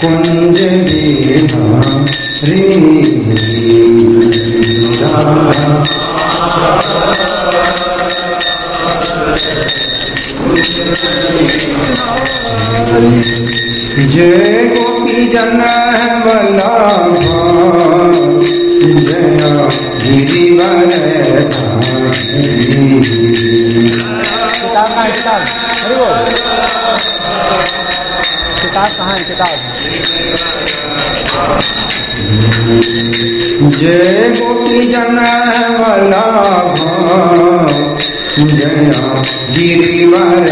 कुंज बिहारी राधा। जय गोपी जन वल्लभा जय गिरिवर किताब कहाँ है किताब? जय गोपी जन वल्लभा जय गिरिवर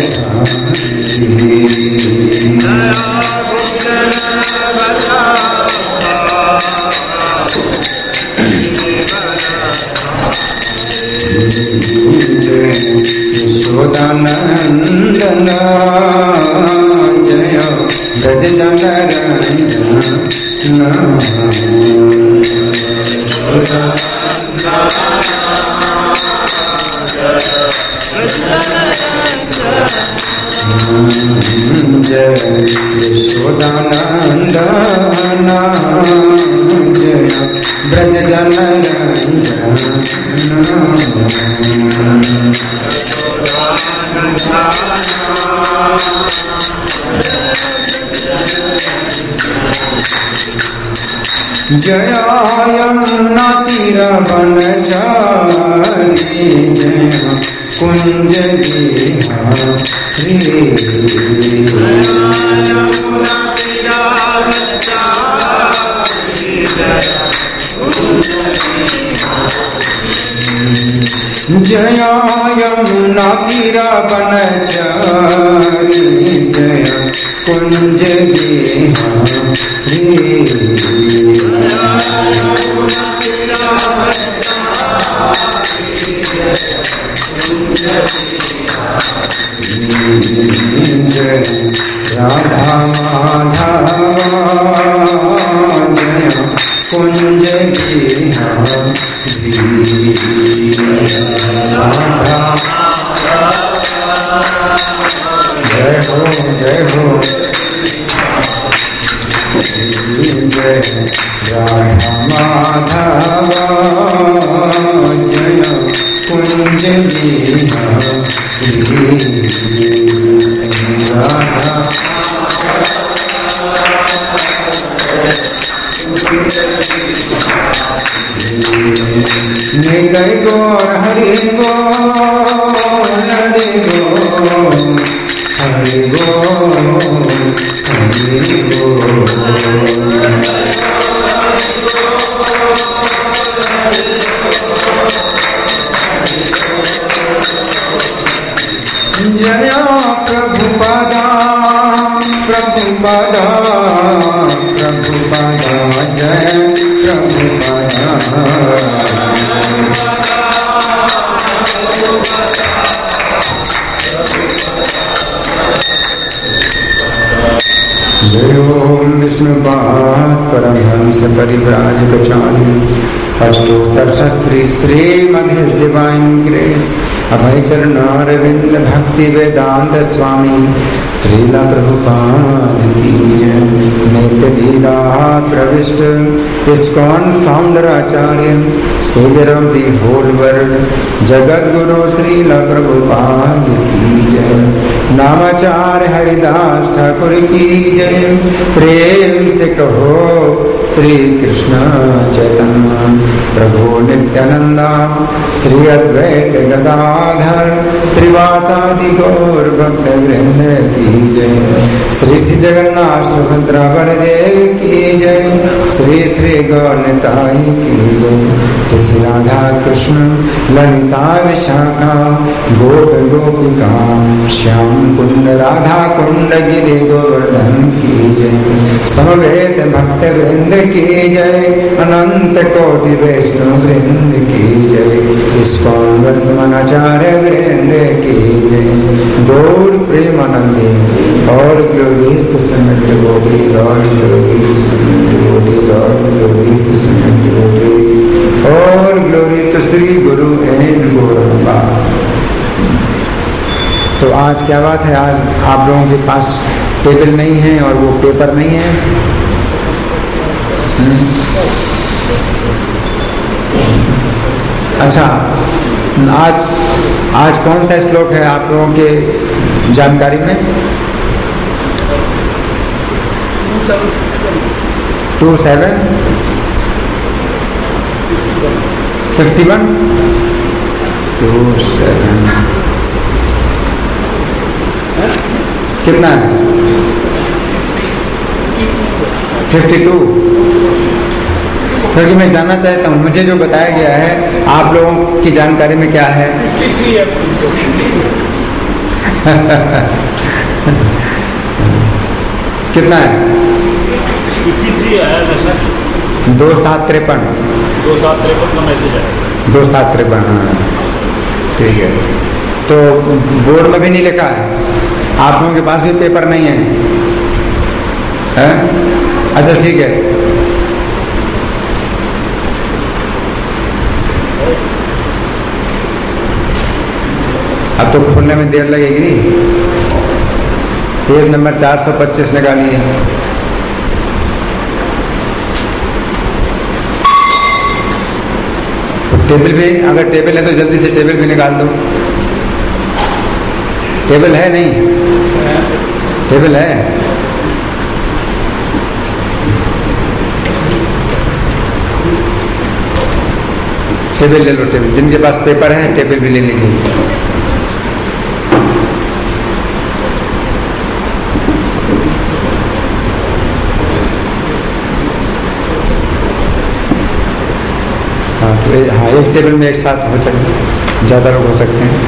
यशोदानंदन जय ब्रज जन जय यशोदानंदन जय ब्रज जन जय यमुना तीर वनचारी जय कुंज बिहारी जय यमुना तीर वनचारी जय कुंज बिहारी जय राधा माधव जय कुंज बिहारी राधा जय हो जय हो जय राधा माधव जय कुंज बिहारी राधा निगय गौर हरि गो हरि गो हरि गो हरि गो जय प्रभुपादा प्रभुपादा प्रभुपादा जय प्रभुपादा जय ओम विष्णुपाद परमहंस परिव्राजकाचार्य अष्टोत्तर श्री श्रीमद् डिवाइन ग्रेस अभय चरणारविंद भक्ति वेदांत स्वामी श्रीला प्रभुपाद की जय। नित्य लीला प्रविष्ट इस्कॉन फाउंडर आचार्य saviour of the whole world जगत गुरु श्रीला प्रभुपाद की जय। नामाचार्य हरिदास ठाकुर की जय। प्रेम से कहो श्री कृष्ण चैतन्य प्रभु नित्यानंदा श्री अद्वैत गदाधर श्रीवासादि गौर भक्त वृंद की जय। श्री श्री जगन्नाथ सुभद्रा बलदेव की जय। श्री श्री गौरताई की जय। श्री श्री राधा कृष्ण ललिता विशाखा गोप गोपिका श्याम कुंड राधा कुंड गिरि गोवर्धन की जय। समवेत भक्त वृंद की जय। अनंत कोटि वैष्णव वृंद की जय। इस्कॉन वर्तमान आचार्य वृंद की जय। गौर प्रेमानंदे all glories to assembled devotees all glories to assembled devotees all glories to assembled devotees all glory to Shri Guru and Gauranga. तो आज क्या बात है, आज आप लोगों के पास टेबल नहीं है और वो पेपर नहीं है। अच्छा, आज कौन सा श्लोक है आप लोगों के जानकारी में? 27 51 27 कितना है? 52। क्योंकि मैं जानना चाहता हूँ, मुझे जो बताया गया है आप लोगों की जानकारी में क्या है? कितना है? 2753 का मैसेज है। 2753, हाँ ठीक है। तो बोर्ड में भी नहीं लिखा है, आप लोगों के पास भी पेपर नहीं है, है? अच्छा ठीक है। अब तो खोलने में देर लगेगी। पेज नंबर 425 निकालिए। टेबल भी, अगर टेबल है तो जल्दी से टेबल भी निकाल दो। टेबल है? नहीं टेबल है। टेबल ले लो, टेबल। जिनके पास पेपर है टेबल भी ले लीजिए। हाँ, एक टेबल में एक साथ हो सकते, ज़्यादा लोग हो सकते हैं।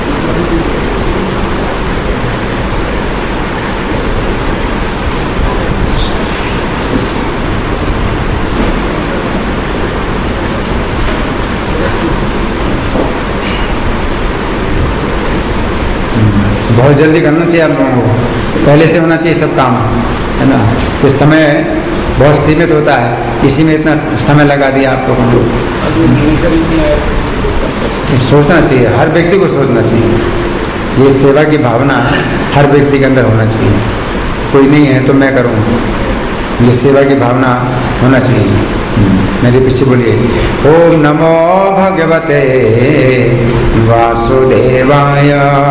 बहुत जल्दी करना चाहिए आप लोगों को, पहले से होना चाहिए सब काम, है ना। कुछ समय बहुत सीमित होता है, इसी में इतना समय लगा दिया आप लोगों ने। सोचना चाहिए, हर व्यक्ति को सोचना चाहिए। ये सेवा की भावना हर व्यक्ति के अंदर होना चाहिए। कोई नहीं है तो मैं करूँ, ये सेवा की भावना होना चाहिए। मेरे पीछे बोलिए, ओम नमो भगवते वासुदेवाय।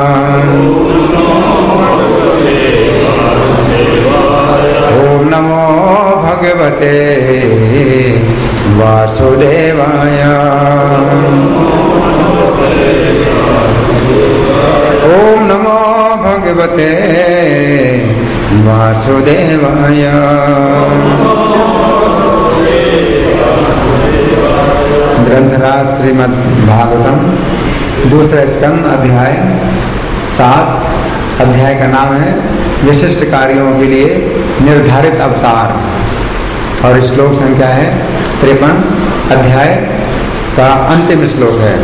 ओम नमो भगवते वासुदेवाय। ओम नमो भगवते वासुदेवाय। ग्रंथराज श्रीमद् भागवतम, दूसरा स्कंद, अध्याय 7। अध्याय का नाम है विशिष्ट कार्यों के लिए निर्धारित अवतार, और श्लोक संख्या है 53। अध्याय का अंतिम श्लोक है।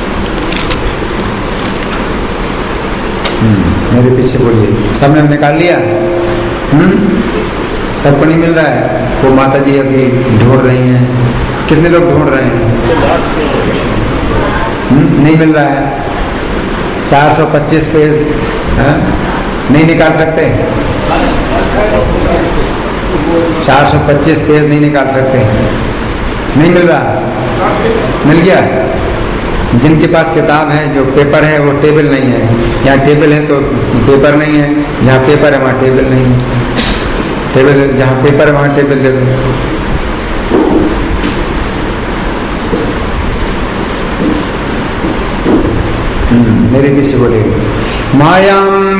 मेरे पीछे बोलिए, सबने निकाल लिया? सबको नहीं मिल रहा है? वो माता जी अभी ढूंढ रही हैं। कितने लोग ढूंढ रहे हैं? नहीं मिल रहा है। 425 पेज नहीं निकाल सकते? 425 पेज नहीं निकाल सकते? नहीं मिल रहा? मिल गया? जिनके पास किताब है, जो पेपर है, वो टेबल नहीं है। यहाँ टेबल है तो पेपर नहीं है, जहाँ पेपर है वहाँ टेबल नहीं है। टेबल जहाँ पेपर है वहाँ टेबल ले लो। मेरे पीछे बोले, मायां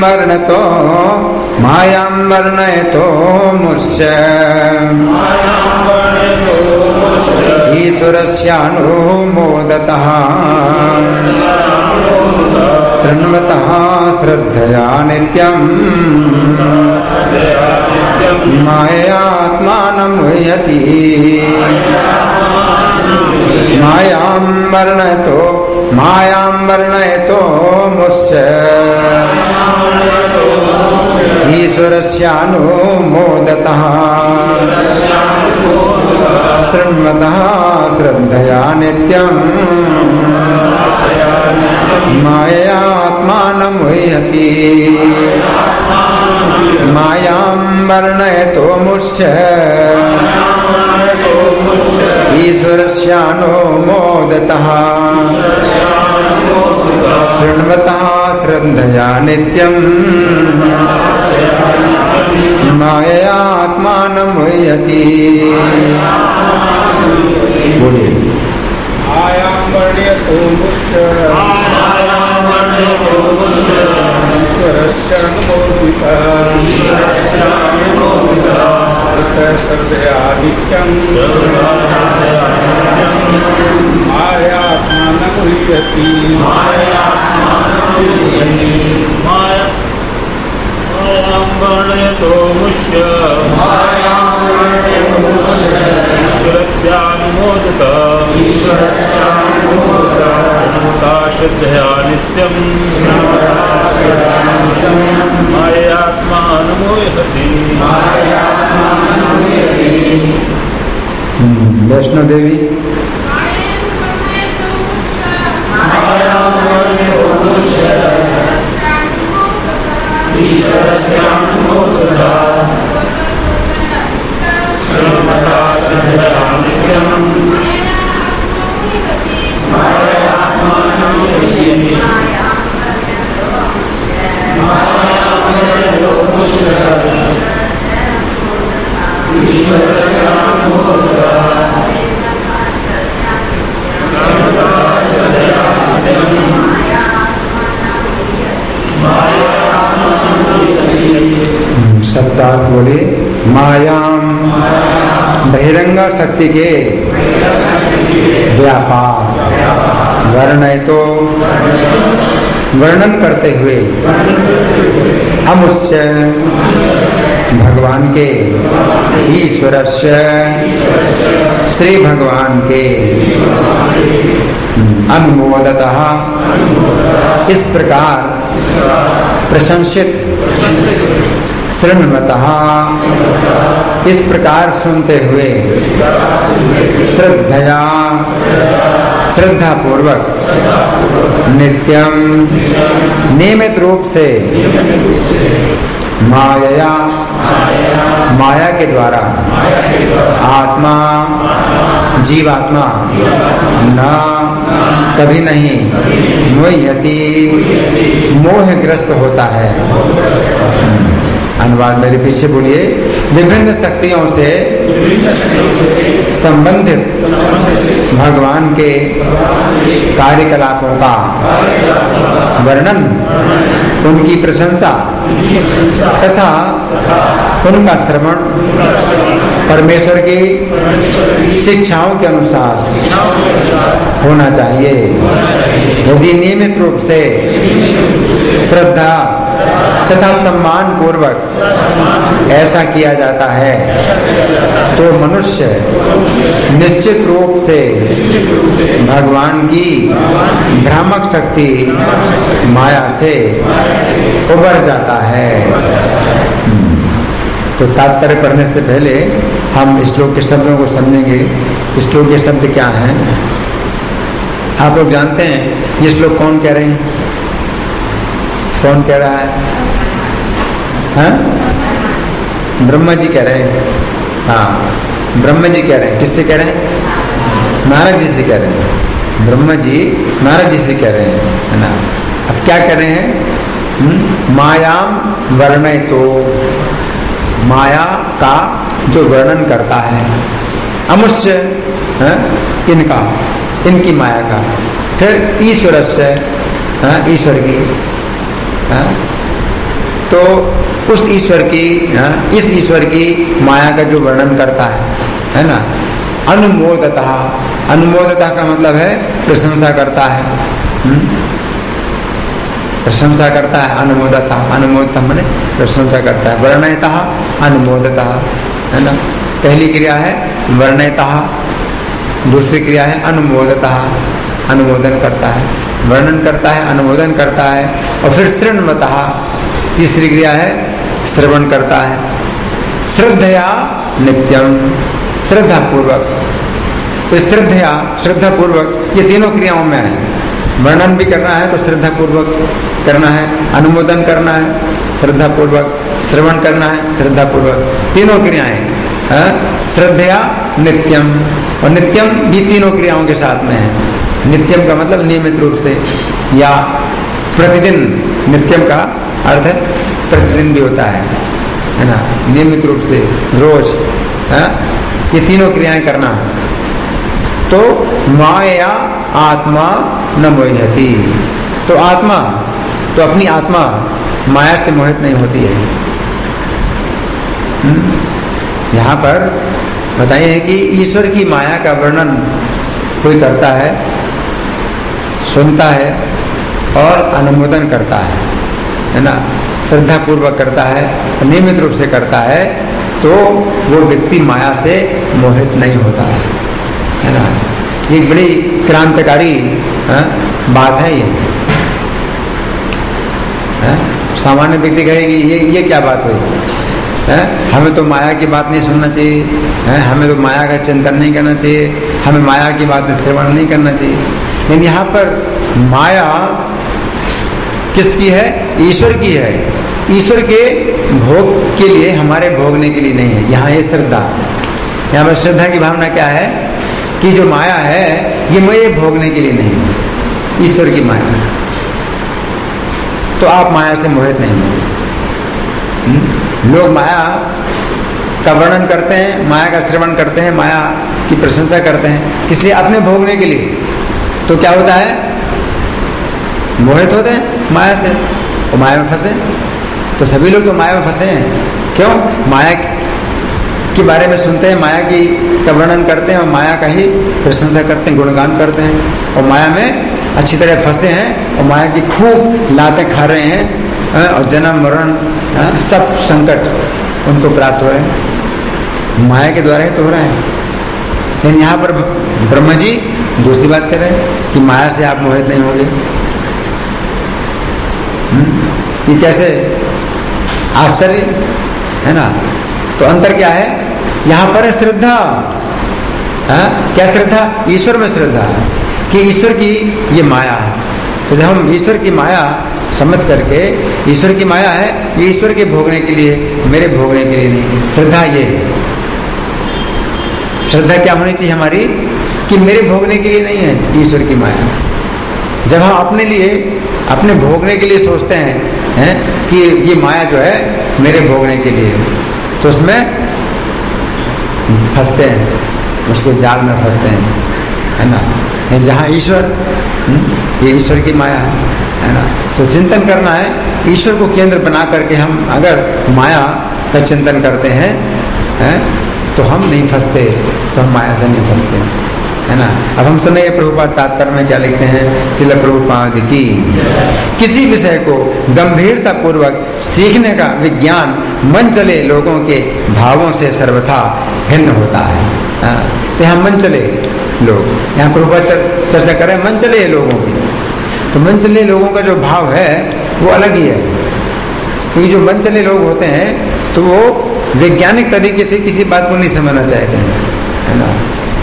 वर्णयतो मुस्य ईश्वरस्यानुमोदतः शृण्वतः श्रद्धया नित्यम् मायात्मानं मुह्यति। मायां वर्णयतो मुस्य ईश्वरस्यानुमोदतः शृण्वतः श्रद्धया नित्यम् मायात्मानं मुह्यति मायां वर्णयतो मुष्य ईश्वरस्यानो मोदतः शृण्वतः श्रद्धया नित्यं मायात्मानं मुह्यति। बोलिए। मायां वर्णयतो मुष्य ईश्वरस्यानुमोदितः श्रद्धया नित्यं मायात्मानं मुह्यति। मायां वर्णयतो मुष्य ईश्वरस्यानुमोदितः श्रद्धया नित्यं मायात्मानं मुह्यति। वैष्णो देवी। शब्दार्थ बोले। मायाम बहिरंग शक्ति के व्यापार वर्णयतो वर्णन करते हुए अमुष्य भगवान के ईश्वरस्य श्री भगवान के अनुमोदतः इस प्रकार प्रशंसित शृण्वतः इस प्रकार सुनते हुए श्रद्धया श्रद्धा पूर्वक नित्यम नियमित रूप से माया माया के द्वारा आत्मा जीवात्मा न कभी नहीं मुह्यति मोहग्रस्त होता है। अनुवाद मेरे पीछे बोलिए। विभिन्न शक्तियों से संबंधित भगवान के कार्यकलापों का वर्णन उनकी प्रशंसा तथा उनका श्रवण परमेश्वर की शिक्षाओं के अनुसार होना चाहिए। यदि नियमित रूप से श्रद्धा तथा सम्मान पूर्वक ऐसा किया जाता है तो मनुष्य निश्चित रूप से भगवान की भ्रामक शक्ति माया से उबर जाता है। तो तात्पर्य पढ़ने से पहले हम श्लोक के शब्दों को समझेंगे। श्लोक के शब्द क्या हैं? आप लोग जानते हैं ये श्लोक कौन कह रहे हैं? कौन कह रहा है? हाँ? ब्रह्मा जी कह रहे हैं। हाँ, ब्रह्मा जी कह रहे हैं। किससे कह रहे हैं? नारद जी से कह रहे हैं। ब्रह्मा जी नारद जी से कह रहे हैं, है ना। अब क्या कह रहे हैं? मायाम वर्णयतो, माया का जो वर्णन करता है, अमुष्य इनका, इनकी माया का, फिर ईश्वरस्य ईश्वर की, तो उस ईश्वर की इस ईश्वर की माया का जो वर्णन करता है ना। अनुमोदतः, अनुमोदतः का मतलब है प्रशंसा करता है, प्रशंसा करता है। अनुमोदतः, अनुमोदतः माने प्रशंसा करता है। वर्णयतः, अनुमोदतः, है ना। पहली क्रिया है वर्णयतः, दूसरी क्रिया है अनुमोदतः, अनुमोदन करता है, वर्णन करता है, अनुमोदन करता है। और फिर शृण्वतः, तीसरी क्रिया है श्रवण करता है। श्रद्धया नित्यम, श्रद्धा पूर्वक। तो श्रद्धया, श्रद्धा पूर्वक, ये तीनों क्रियाओं में है। वर्णन भी करना है तो श्रद्धा पूर्वक करना है, अनुमोदन करना है श्रद्धा पूर्वक, श्रवण करना है श्रद्धा पूर्वक, तीनों क्रियाएं श्रद्धया नित्यम। और नित्यम भी तीनों क्रियाओं के साथ में है। नित्यम का मतलब नियमित रूप से या प्रतिदिन, नित्यम का अर्थ है प्रतिदिन भी होता है ना, नियमित रूप से रोज, ये तीनों क्रियाएं करना। तो माया आत्मा न मोहयति, तो आत्मा, तो अपनी आत्मा माया से मोहित नहीं होती है। यहाँ पर बताइए कि ईश्वर की माया का वर्णन कोई करता है, सुनता है और अनुमोदन करता है ना, श्रद्धा पूर्वक करता है, नियमित रूप से करता है, तो वो व्यक्ति माया से मोहित नहीं होता है ना। ये बड़ी क्रांतिकारी बात है ये। सामान्य व्यक्ति कहेगी ये क्या बात हुई, हमें तो माया की बात नहीं सुनना चाहिए, हमें तो माया का चिंतन नहीं करना चाहिए, हमें माया की बात श्रवण नहीं करना चाहिए। लेकिन यहाँ पर माया किसकी है? ईश्वर की है। ईश्वर के भोग के लिए, हमारे भोगने के लिए नहीं है। यहाँ ये श्रद्धा, यहाँ पर श्रद्धा की भावना क्या है कि जो माया है ये मेरे भोगने के लिए नहीं, ईश्वर की माया। तो आप माया से मोहित नहीं हो। लोग माया का वर्णन करते हैं, माया का श्रवण करते हैं, माया की प्रशंसा करते हैं, किस लिए? अपने भोगने के लिए। तो क्या होता है? मोहित होते हैं माया से और माया में फंसे। तो सभी लोग तो माया में फंसे हैं। क्यों? माया के बारे में सुनते हैं, माया की का वर्णन करते हैं और माया का ही प्रशंसा करते हैं, गुणगान करते हैं, और माया में अच्छी तरह फंसे हैं और माया की खूब लातें खा रहे हैं, और जन्म मरण सब संकट उनको प्राप्त हो रहे हैं, माया के द्वारा ही तो हो रहे हैं। लेकिन यहाँ पर ब्रह्मा जी दूसरी बात कर रहे हैं कि माया से आप मोहित नहीं होंगे। ये कैसे आश्चर्य है ना। तो अंतर क्या है? यहाँ पर है श्रद्धा। क्या श्रद्धा? ईश्वर में श्रद्धा कि ईश्वर की ये माया है। तो जब हम ईश्वर की माया समझ करके, ईश्वर की माया है ये ईश्वर के भोगने के लिए, मेरे भोगने के लिए नहीं। श्रद्धा ये, श्रद्धा क्या होनी चाहिए हमारी कि मेरे भोगने के लिए नहीं है ईश्वर की माया। जब हम अपने लिए, अपने भोगने के लिए सोचते हैं कि ये माया जो है मेरे भोगने के लिए, तो उसमें फंसते हैं, उसके जाल में फंसते हैं, है ना। जहाँ ईश्वर, ये ईश्वर की माया है ना। तो चिंतन करना है, ईश्वर को केंद्र बना करके हम अगर माया का चिंतन करते हैं, तो हम नहीं फंसते, तो हम माया से नहीं फंसते, है ना। अब हम सुने प्रभुपाद तात्पर्य में क्या लिखते हैं, श्रील प्रभुपाद की। किसी विषय को गंभीरता पूर्वक सीखने का विज्ञान मन चले लोगों के भावों से सर्वथा भिन्न होता है। तो यहाँ मन चले लोग, यहाँ प्रभुपाद चर्चा करें मन चले लोगों की। तो मन चले लोगों का जो भाव है वो अलग ही है, क्योंकि जो मन चले लोग होते हैं तो वो वैज्ञानिक तरीके से किसी बात को नहीं समझना चाहते हैं, है ना।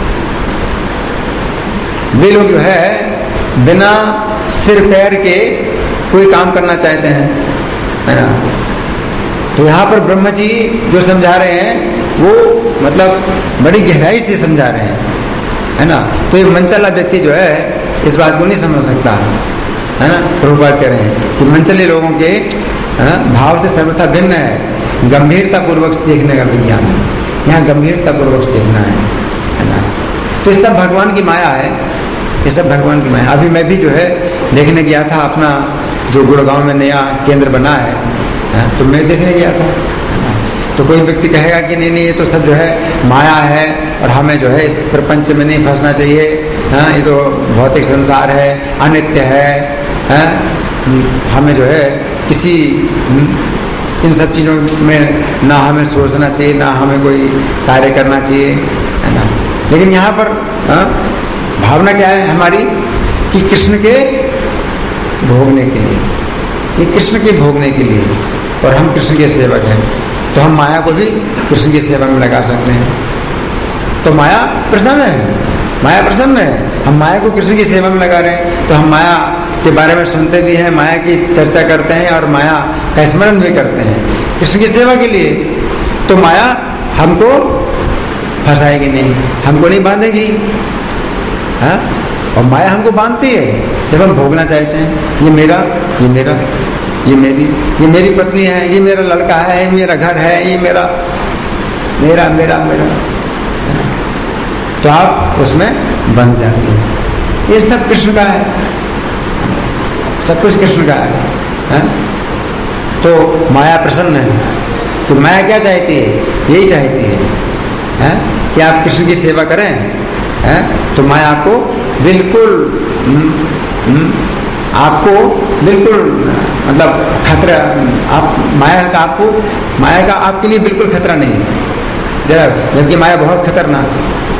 वे लोग जो है बिना सिर पैर के कोई काम करना चाहते हैं, है ना। तो यहाँ पर ब्रह्मा जी जो समझा रहे हैं वो मतलब बड़ी गहराई से समझा रहे हैं, है ना। तो ये मनचला व्यक्ति जो है इस बात को नहीं समझ सकता, है ना। प्रभुपाद कह रहे हैं कि मनचले लोगों के भाव से सर्वथा भिन्न है, गंभीरता पूर्वक सीखने का विज्ञान है। यहाँ गंभीरता पूर्वक सीखना है ना। तो ये सब भगवान की माया है, ये सब भगवान की माया। अभी मैं भी जो है देखने गया था, अपना जो गुड़गांव में नया केंद्र बना है, तो मैं देखने गया था। तो कोई व्यक्ति कहेगा कि नहीं नहीं ये तो सब जो है माया है और हमें जो है इस प्रपंच में नहीं फंसना चाहिए, ये तो भौतिक संसार है, अनित्य है, हमें जो है किसी इन सब चीज़ों में ना हमें सोचना चाहिए, ना हमें कोई कार्य करना चाहिए, है ना। लेकिन यहाँ पर भावना क्या है हमारी कि कृष्ण के भोगने के लिए, ये कृष्ण के भोगने के लिए, और हम कृष्ण के सेवक हैं, तो हम माया को भी कृष्ण की सेवा में लगा सकते हैं। तो माया प्रसन्न है, माया प्रसन्न है। हम माया को कृष्ण की सेवा में लगा रहे हैं, तो हम माया के बारे में सुनते भी हैं, माया की चर्चा करते हैं और माया का स्मरण भी करते हैं कृष्ण की सेवा के लिए। तो माया हमको फंसाएगी नहीं, हमको नहीं बांधेगी। हाँ, और माया हमको बांधती है जब हम भोगना चाहते हैं। ये मेरा, ये मेरा, ये मेरी पत्नी है, ये मेरा लड़का है, ये मेरा घर है, ये मेरा मेरा मेरा मेरा, तो आप उसमें बंध जाते हैं। ये सब कृष्ण का है, सब कुछ कृष्ण का है। तो माया प्रसन्न है। तो माया क्या चाहती है? यही चाहती है कि आप कृष्ण की सेवा करें। तो माया आपको बिल्कुल मतलब खतरा, आप माया का आपके लिए बिल्कुल खतरा नहीं है। जबकि माया बहुत खतरनाक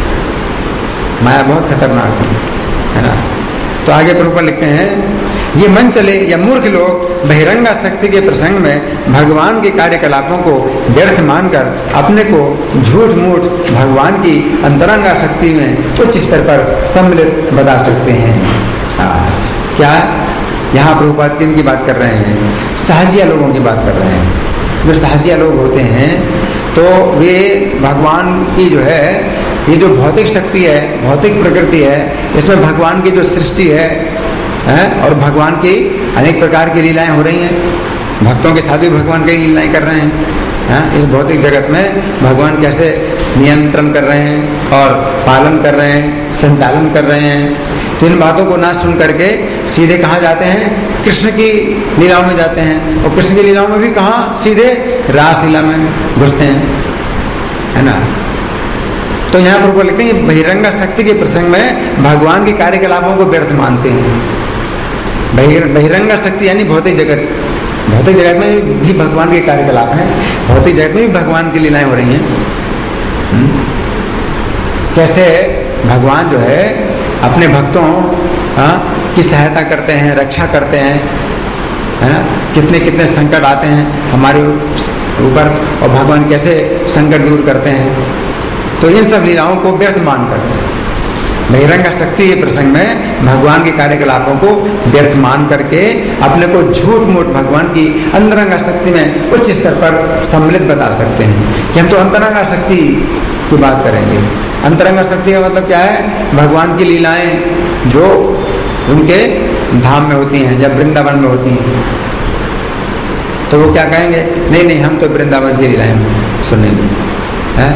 है ना। तो आगे प्रभुपाद लिखते हैं, ये मन चले या मूर्ख लोग बहिरंगा शक्ति के प्रसंग में भगवान के कार्यकलापों को व्यर्थ मानकर अपने को झूठ मूठ भगवान की अंतरंगा शक्ति में उच्च स्तर पर सम्मिलित बता सकते हैं। क्या यहाँ प्रभुपाद किन की बात कर रहे हैं? साहजिया लोगों की बात कर रहे हैं। जो साहजिया लोग होते हैं तो वे भगवान की जो है, ये जो भौतिक शक्ति है, भौतिक प्रकृति है, इसमें भगवान की जो सृष्टि है और भगवान की अनेक प्रकार की लीलाएं हो रही हैं, भक्तों के साथ भी भगवान कई लीलाएं कर रहे हैं। इस भौतिक जगत में भगवान कैसे नियंत्रण कर रहे हैं और पालन कर रहे हैं, संचालन कर रहे हैं। तो इन बातों को ना सुन करके सीधे कहाँ जाते हैं? कृष्ण की लीलाओं में जाते हैं। और कृष्ण की लीलाओं में भी कहाँ? सीधे रासलीला में घुसते हैं, है ना। तो यहाँ पर लिखते हैं बहिरंगा शक्ति के प्रसंग में भगवान के कार्यकलापों को व्यर्थ मानते हैं। बहिरंगा शक्ति यानी भौतिक जगत। भौतिक जगत में भी भगवान के कार्यकलाप हैं, भौतिक जगत में भी भगवान की लीलाएं हो रही हैं। कैसे भगवान जो है अपने भक्तों की सहायता करते हैं, रक्षा करते हैं, है ना। कितने कितने संकट आते हैं हमारे ऊपर और भगवान कैसे संकट दूर करते हैं। तो इन सब लीलाओं को व्यर्थ मानकर बहिरंगा शक्ति के प्रसंग में भगवान के कार्यकलापों को व्यर्थ मान करके अपने को झूठ मूठ भगवान की अंतरंगा शक्ति में उच्च स्तर पर सम्मिलित बता सकते हैं। कि हम तो अंतरंगा शक्ति की बात करेंगे। अंतरंगा शक्ति का मतलब क्या है? भगवान की लीलाएं जो उनके धाम में होती हैं या वृंदावन में होती हैं। तो वो क्या कहेंगे? नहीं, हम तो वृंदावन की लीलाएं सुनेंगे, हैं?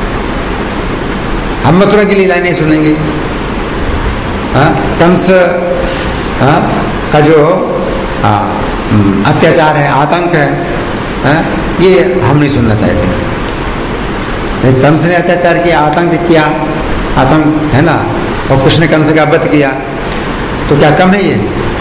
हम मथुरा की लीलाएं नहीं सुनेंगे। कंस का जो अत्याचार है, आतंक है, ये हम नहीं सुनना चाहते। कंस ने अत्याचार किया, आतंक है ना, और कृष्ण ने कंस का वध किया, तो क्या कम है ये?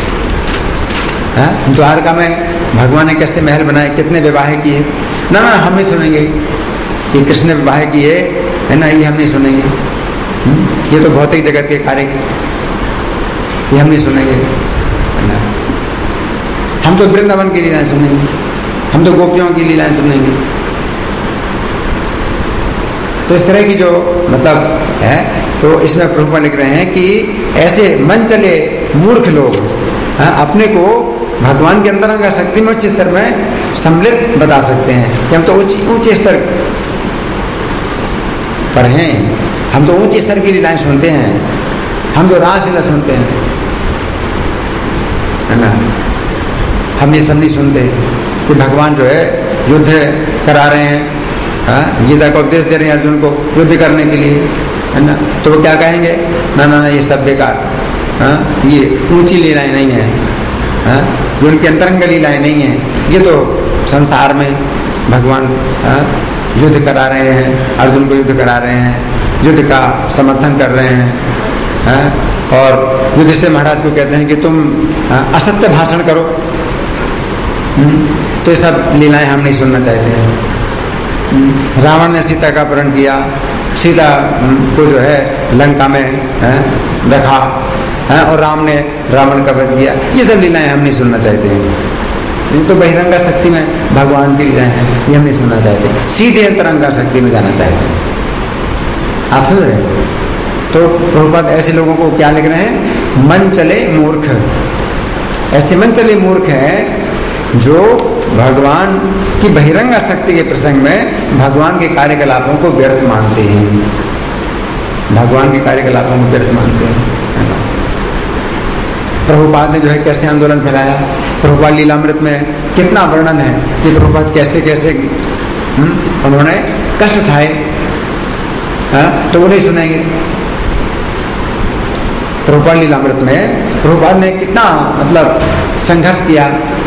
द्वारका में भगवान ने कैसे महल बनाए, कितने विवाह किए? ना, हम नहीं सुनेंगे कि कृष्ण ने विवाह किए, है ना, ये हम नहीं सुनेंगे। ये तो भौतिक जगत के कार्य, ये हम नहीं सुनेंगे, है ना। हम तो वृंदावन की लीलाएं सुनेंगे, हम तो गोपियों की लीलाएं सुनेंगे। तो इस तरह की जो मतलब है, तो इसमें प्रभुपाद लिख रहे हैं कि ऐसे मन चले मूर्ख लोग अपने को भगवान के अंतरंगा शक्ति में उच्च स्तर में सम्मिलित बता सकते हैं कि हम तो उच्च स्तर पर हैं, हम तो ऊंचे स्तर की लीलाएं सुनते हैं, हम तो रासलीला सुनते हैं, है ना। हम ये सब नहीं सुनते कि भगवान जो है युद्ध करा रहे हैं, गीता का उपदेश दे रहे हैं अर्जुन को युद्ध करने के लिए, है ना। तो वो क्या कहेंगे? ना, ये सब बेकार, ये ऊंची लीलाएं नहीं है, ये उनकी अंतरंग लीलाएं नहीं है। ये तो संसार में भगवान युद्ध करा रहे हैं, अर्जुन को युद्ध करा रहे हैं, युद्ध का समर्थन कर रहे हैं, और युधिष्ठिर महाराज को कहते हैं कि तुम असत्य भाषण करो। तो ये सब लीलाएं हम नहीं सुनना चाहते हैं। रावण ने सीता का अपहरण किया, सीता को जो है लंका में रखा, और राम ने रावण का वध किया। ये सब लीलाएं हम नहीं सुनना चाहते हैं। ये तो बहिरंगा शक्ति में भगवान की लीलाएं हैं, ये हम नहीं सुनना चाहते। सीधे अंतरंगा शक्ति में जाना चाहते हैं। आप सुन रहे हैं? तो प्रभुपाद ऐसे लोगों को क्या लिख रहे हैं? मन चले मूर्ख। ऐसे मन चले मूर्ख है जो भगवान की बहिरंग शक्ति के प्रसंग में भगवान के कार्यकलापों को व्यर्थ मानते हैं। भगवान के कार्यकलापों को व्यर्थ मानते हैं। प्रभुपाद ने जो है कैसे आंदोलन फैलाया, प्रभुपाद लीलामृत में कितना वर्णन है कि प्रभुपाद कैसे कैसे उन्होंने कष्ट उठाए, तो वो नहीं सुनेंगे। प्रभुपाद लीलामृत में प्रभुपाद ने कितना मतलब संघर्ष किया,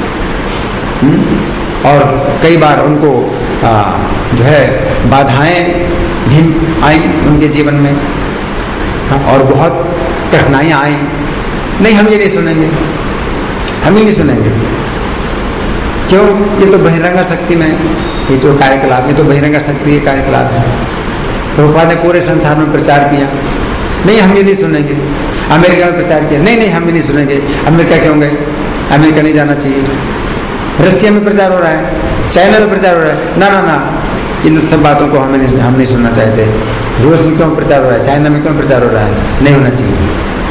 और कई बार उनको जो है बाधाएं भी आई उनके जीवन में, और बहुत कठिनाइयां आई। नहीं, हम ये नहीं सुनेंगे, हम ही नहीं सुनेंगे। क्यों? ये तो बहिरंग शक्ति में ये जो कार्यकलाप, ये तो बहिरंग शक्ति के कार्यकलाप है। प्रभुपाद ने पूरे संसार में प्रचार किया, नहीं हम ये नहीं सुनेंगे। अमेरिका में प्रचार किया, नहीं हम भी नहीं सुनेंगे। अमेरिका क्यों गए? अमेरिका नहीं जाना चाहिए। रसिया में प्रचार हो रहा है, चाइना में प्रचार हो रहा है, ना इन सब बातों को हम नहीं सुनना चाहते। रूस में क्यों प्रचार हो रहा है, चाइना में क्यों प्रचार हो रहा है, नहीं होना चाहिए,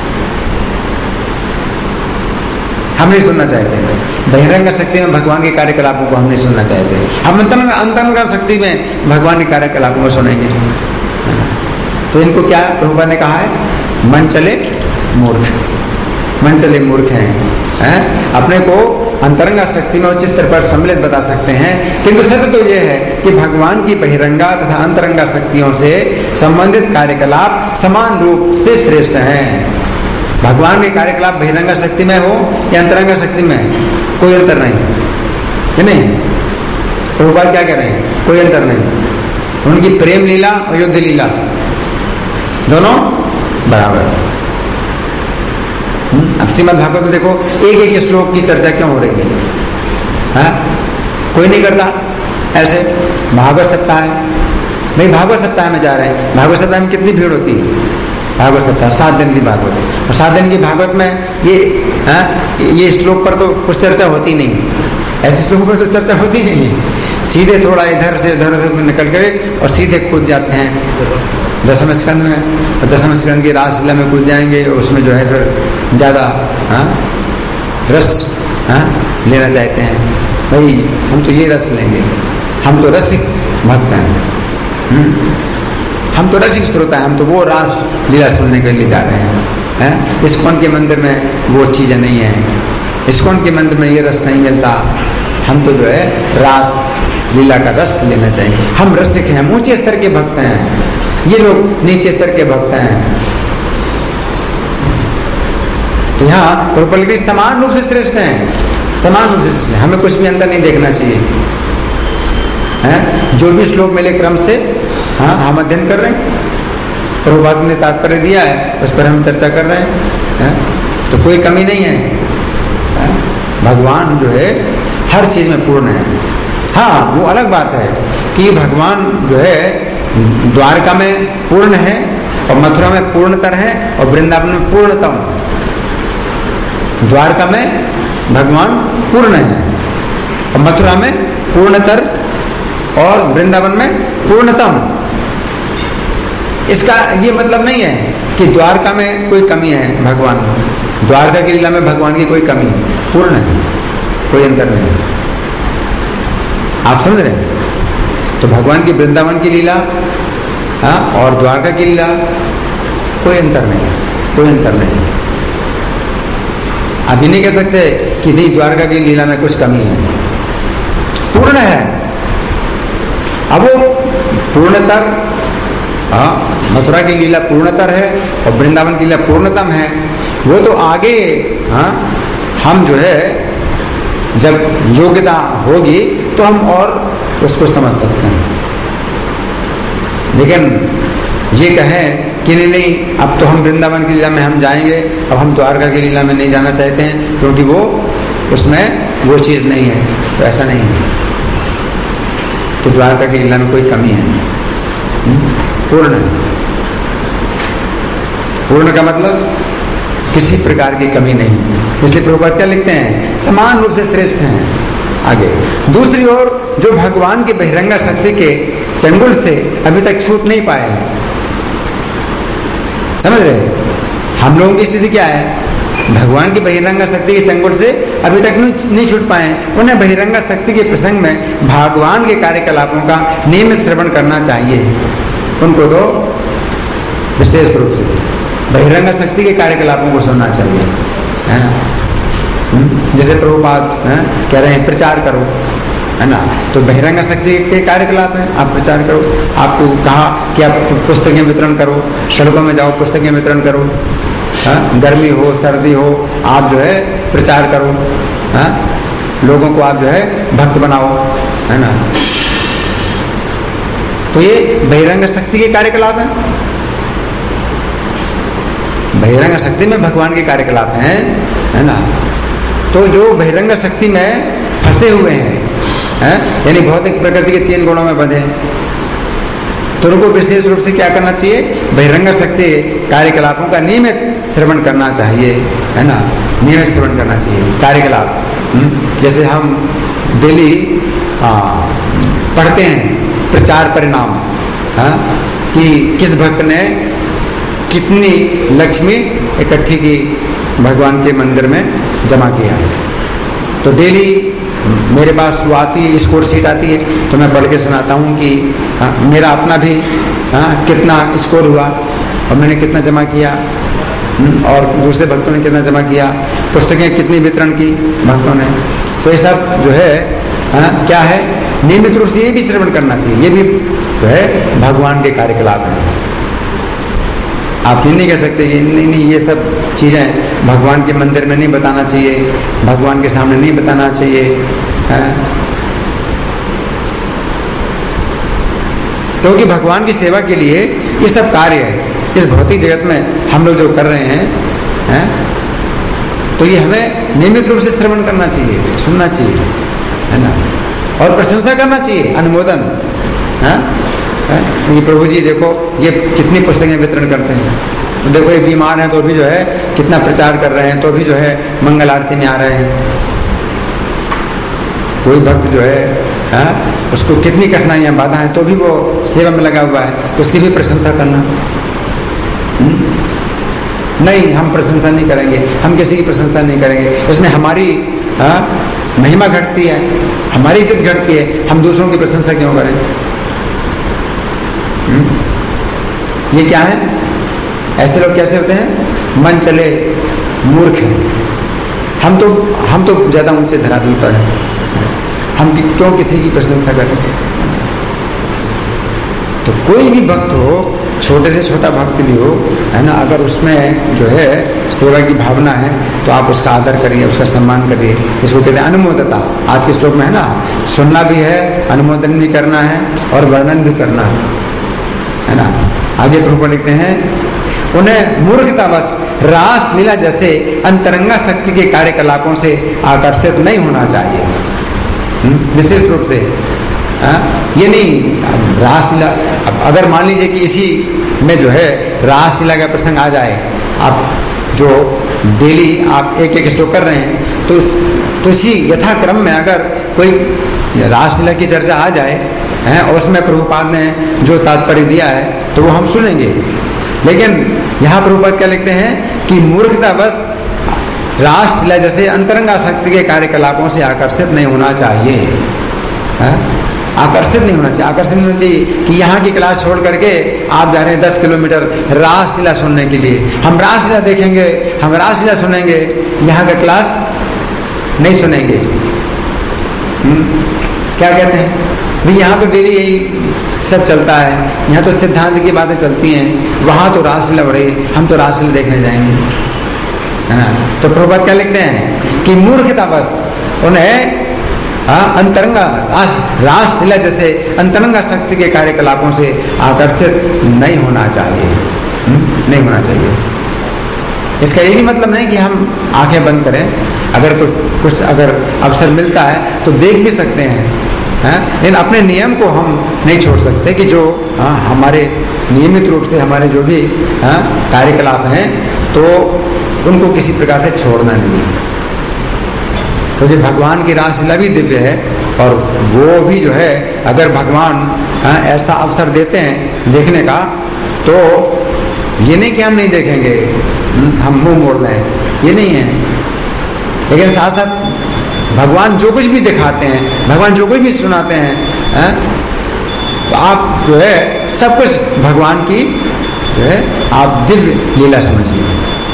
हम नहीं सुनना चाहते। बहिरंग शक्ति में भगवान के कार्यकलापों को हम नहीं सुनना चाहते। हम अंतरंग शक्ति में भगवान के कार्यकलापों को सुनेंगे। तो इनको क्या प्रभुपाद ने कहा है? मन चले मूर्ख। मन चले मूर्ख हैं। अपने को अंतरंग शक्ति में उच्च स्तर पर सम्मिलित बता सकते हैं, किंतु सत्य तो यह है कि भगवान की बहिरंगा तथा अंतरंगा शक्तियों से संबंधित कार्यकलाप समान रूप से श्रेष्ठ हैं। भगवान के कार्यकलाप बहिरंगा शक्ति में हो या अंतरंगा शक्ति में, कोई अंतर नहीं है। नहीं, प्रभुपाद क्या कह रहे हैं? कोई अंतर नहीं। उनकी प्रेम लीला और युद्ध लीला दोनों बराबर। अब श्रीमद् भागवत में देखो एक एक श्लोक की चर्चा क्यों हो रही है? कोई नहीं करता ऐसे। भागवत सप्ताह है, नहीं भागवत सप्ताह में जा रहे हैं। भागवत सप्ताह में कितनी भीड़ होती है? भागवत सप्ताह 7 दिन की भागवत, और 7 दिन की भागवत में ये श्लोक पर तो कुछ चर्चा होती नहीं। ऐसे श्लोकों पर तो चर्चा होती नहीं है। सीधे थोड़ा इधर से उधर निकल कर और सीधे कूद जाते हैं 10वें स्कंद में, और 10वें स्कंद की रासलीला में कूद जाएंगे। उसमें जो है फिर ज़्यादा रस लेना चाहते हैं। भाई हम तो ये रस लेंगे, हम तो रसिक भक्त हैं, हम तो रसिक श्रोता हैं, हम तो वो रास लीला सुनने के लिए जा रहे हैं। इस्कॉन के मंदिर में वो चीज़ें नहीं है, इस्कॉन के मंदिर में ये रस नहीं मिलता। हम तो जो है रास लीला का रस लेना चाहिए। हम रसिक हैं, ऊंचे स्तर के भक्त हैं, ये लोग नीचे स्तर के भक्त हैं। तो यहाँ प्रॉपर्टी समान रूप से श्रेष्ठ हैं, समान रूप से श्रेष्ठ हैं। हमें कुछ भी अंतर नहीं देखना चाहिए। जो भी श्लोक मिले क्रम से हम अध्ययन कर रहे हैं। प्रभुपाद ने तात्पर्य दिया है, उस पर हम चर्चा कर रहे हैं। तो कोई कमी नहीं है। भगवान जो है हर चीज में पूर्ण है। हाँ, वो अलग बात है कि भगवान जो है द्वारका में पूर्ण है, और मथुरा में पूर्णतर है, और वृंदावन में पूर्णतम। द्वारका में भगवान पूर्ण है, और मथुरा में पूर्णतर, और वृंदावन में पूर्णतम। इसका ये मतलब नहीं है कि द्वारका में कोई कमी है। भगवान द्वारका की लीला में भगवान की कोई कमी है, पूर्ण है, कोई अंतर नहीं। आप समझ रहे हैं? तो भगवान की वृंदावन की लीला और द्वारका की लीला कोई अंतर नहीं, कोई अंतर नहीं। आप ये नहीं कह सकते कि नहीं द्वारका की लीला में कुछ कमी है, पूर्ण है। अब वो पूर्णतर, मथुरा की लीला पूर्णतर है और वृंदावन की लीला पूर्णतम है। वो तो आगे हम जो है जब योग्यता होगी तो हम और उसको समझ सकते हैं। लेकिन ये कहें कि नहीं अब तो हम वृंदावन की लीला में हम जाएंगे, अब हम द्वारका की लीला में नहीं जाना चाहते हैं क्योंकि वो उसमें वो चीज़ नहीं है, तो ऐसा नहीं है। तो द्वारका की लीला में कोई कमी है, पूर्ण है। पूर्ण का मतलब किसी प्रकार की कमी नहीं। इसलिए प्रभुपाद क्या लिखते हैं? समान रूप से श्रेष्ठ हैं। आगे दूसरी ओर जो भगवान की बहिरंगा शक्ति के चंगुल से अभी तक छूट नहीं पाए हैं, समझ रहे? हम लोगों की स्थिति क्या है? भगवान की बहिरंग शक्ति के चंगुल से अभी तक नहीं छूट पाए। उन्हें बहिरंग शक्ति के प्रसंग में भगवान के कार्यकलापों का नियमित श्रवण करना चाहिए। उनको तो विशेष रूप से बहिरंग शक्ति के कार्यकलापों को सुनना चाहिए, है ना। जैसे प्रभुपाद कह रहे हैं प्रचार करो, है ना, तो बहिरंग शक्ति के कार्यकलाप हैं, आप प्रचार करो। आपको कहा कि आप पुस्तकें वितरण करो, सड़कों में जाओ पुस्तकें वितरण करो, गर्मी हो सर्दी हो आप जो है प्रचार करो, लोगों को आप जो है भक्त बनाओ, है ना। तो ये बहिरंग शक्ति के कार्यकलाप हैं। बहिरंग शक्ति में भगवान के कार्यकलाप हैं, है ना। तो जो बहिरंग शक्ति में फंसे हुए हैं, यानी भौतिक प्रकृति के 3 गुणों में बंधे, तो उनको विशेष रूप से क्या करना चाहिए? बहिरंग शक्ति कार्यकलापों का नियमित श्रवण करना चाहिए, है ना। नियमित श्रवण करना चाहिए कार्यकलाप। जैसे हम डेली पढ़ते हैं प्रचार परिणाम, कि किस भक्त ने कितनी लक्ष्मी इकट्ठी की भगवान के मंदिर में जमा किया। तो डेली मेरे पास वो आती है, स्कोर शीट आती है, तो मैं पढ़ के सुनाता हूँ कि मेरा अपना भी कितना स्कोर हुआ और मैंने कितना जमा किया, और दूसरे भक्तों ने कितना जमा किया, पुस्तकें कितनी वितरण की भक्तों ने। तो ये सब जो है क्या है, नियमित रूप से ये भी श्रवण करना चाहिए। ये भी जो है भगवान के कार्यकलाप हैं। आप ये नहीं कह सकते कि नहीं ये सब चीज़ें भगवान के मंदिर में नहीं बताना चाहिए, भगवान के सामने नहीं बताना चाहिए, क्योंकि भगवान की सेवा के लिए ये सब कार्य है। इस भौतिक जगत में हम लोग जो कर रहे हैं, तो ये हमें नियमित रूप से श्रवण करना चाहिए, सुनना चाहिए, है ना, और प्रशंसा करना चाहिए, अनुमोदन। ये प्रभु जी देखो ये कितनी पुस्तकें वितरण करते हैं, तो देखो ये बीमार हैं तो भी जो है कितना प्रचार कर रहे हैं, तो भी जो है मंगल आरती में आ रहे हैं। कोई भक्त जो है उसको कितनी कठिनाइयां बाधाएं, तो भी वो सेवा में लगा हुआ है, तो उसकी भी प्रशंसा करना। नहीं, हम प्रशंसा नहीं करेंगे, हम किसी की प्रशंसा नहीं करेंगे, इसमें हमारी महिमा घटती है, हमारी इज्जत घटती है, हम दूसरों की प्रशंसा क्यों करें? ये क्या है? ऐसे लोग कैसे होते हैं? मन चले मूर्ख हैं। हम तो ज्यादा ऊंचे धरातल पर हैं, हम क्यों किसी की प्रशंसा करें? तो कोई भी भक्त हो, छोटे से छोटा भक्त भी हो, है ना, अगर उसमें जो है सेवा की भावना है तो आप उसका आदर करिए, उसका सम्मान करिए। इसको कहते हैं अनुमोदता। आज के श्लोक में है ना, सुनना भी है, अनुमोदन भी करना है और वर्णन भी करना है ना। आगे प्रभु लिखते हैं, उन्हें मूर्खतावश रास लीला जैसे अंतरंगा शक्ति के कार्यकलापों से आकर्षित नहीं होना चाहिए। विशेष रूप से ये नहीं रासलीला। अगर मान लीजिए कि इसी में जो है रासलीला का प्रसंग आ जाए, आप जो डेली आप एक श्लोक कर रहे हैं, तो इसी यथाक्रम में अगर कोई रासलीला की चर्चा आ जाए और उसमें प्रभुपाद ने जो तात्पर्य दिया है तो वो हम सुनेंगे। लेकिन यहाँ प्रभुपाद क्या लिखते हैं कि मूर्खता बस रासलीला जैसे अंतरंगा शक्ति के कार्यकलापों से आकर्षित नहीं होना चाहिए। आकर्षित नहीं होना चाहिए, आकर्षित नहीं होना चाहिए कि यहाँ की क्लास छोड़ करके आप जा रहे हैं 10 किलोमीटर रासलीला सुनने के लिए। हम रासलीला देखेंगे, हम रासलीला सुनेंगे, यहाँ का क्लास नहीं सुनेंगे। क्या कहते हैं भाई, यहाँ तो डेली यही सब चलता है, यहाँ तो सिद्धांत की बातें चलती हैं, वहाँ तो रासलीला हो रही है, हम तो रासलीला देखने जाएंगे, है ना। तो प्रभुपाद क्या लिखते हैं कि मूर्खता बस उन्हें अंतरंगा रासलीला जैसे अंतरंगा शक्ति के कार्यकलापों से आकर्षित नहीं होना चाहिए, नहीं होना चाहिए। इसका ये भी मतलब नहीं कि हम आंखें बंद करें, अगर कुछ अगर अवसर मिलता है तो देख भी सकते हैं, लेकिन अपने नियम को हम नहीं छोड़ सकते कि जो हमारे नियमित रूप से हमारे जो भी कार्यकलाप हैं तो उनको किसी प्रकार से छोड़ना नहीं है। क्योंकि भगवान की रासलीला भी दिव्य है, और वो भी जो है अगर भगवान ऐसा अवसर देते हैं देखने का, तो ये नहीं कि हम नहीं देखेंगे, हम मुंह मोड़ लें, ये नहीं है। लेकिन साथ साथ भगवान जो कुछ भी दिखाते हैं, भगवान जो कुछ भी सुनाते हैं, तो आप जो है सब कुछ भगवान की जो है आप दिव्य लीला समझिए,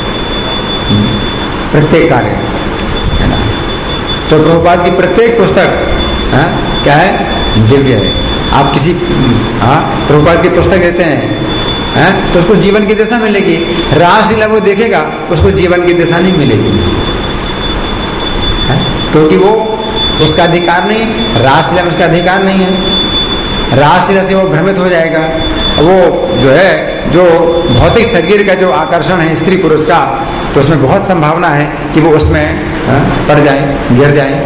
प्रत्येक कार्य, है ना। तो प्रभुपाद की प्रत्येक पुस्तक क्या है? दिव्य है। आप किसी प्रभुपाद की पुस्तक देते हैं तो उसको जीवन की दिशा मिलेगी। रासलीला वो देखेगा, उसको जीवन की दिशा नहीं मिलेगी, क्योंकि वो उसका अधिकार नहीं, रासलीला में उसका अधिकार नहीं है। रासलीला से वो भ्रमित हो जाएगा। वो जो है जो भौतिक शरीर का जो आकर्षण है स्त्री पुरुष का, तो उसमें बहुत संभावना है कि वो उसमें पड़ जाए, गिर जाए।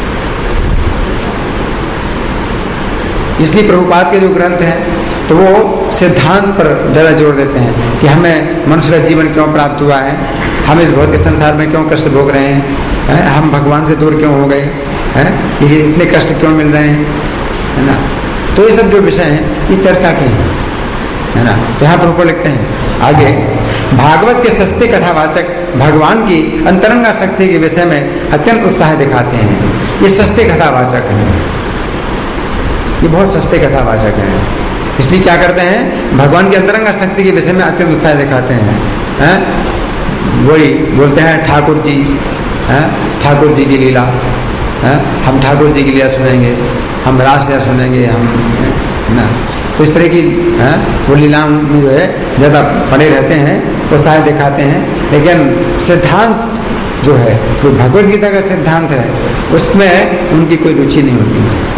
इसलिए प्रभुपाद के जो ग्रंथ हैं तो वो सिद्धांत पर ज़्यादा जोर देते हैं कि हमें मनुष्य का जीवन क्यों प्राप्त हुआ है, हम इस भौतिक संसार में क्यों कष्ट भोग रहे हैं, हम भगवान से दूर क्यों हो गए हैं, ये इतने कष्ट क्यों मिल रहे हैं, है ना। तो ये सब जो विषय हैं ये चर्चा के हैं, है ना। तो यहाँ प्रभुपाद लिखते हैं आगे, भागवत के सस्ते कथावाचक भगवान की अंतरंगा शक्ति के विषय में अत्यंत उत्साह दिखाते हैं। ये सस्ते कथावाचक हैं, ये बहुत सस्ते कथावाचक हैं। इसलिए क्या करते हैं, भगवान की अंतरंगा शक्ति के विषय में अत्यंत उत्साह दिखाते हैं, वही बोलते हैं ठाकुर जी, ठाकुर जी की लीला, हम ठाकुर जी की लीला सुनेंगे, हम रासलीला सुनेंगे, हम, ना। तो इस तरह की वो लीला में जो है ज़्यादा पड़े रहते हैं, उत्साह दिखाते हैं। लेकिन सिद्धांत जो है, जो भगवद गीता का सिद्धांत है, उसमें उनकी कोई रुचि नहीं होती।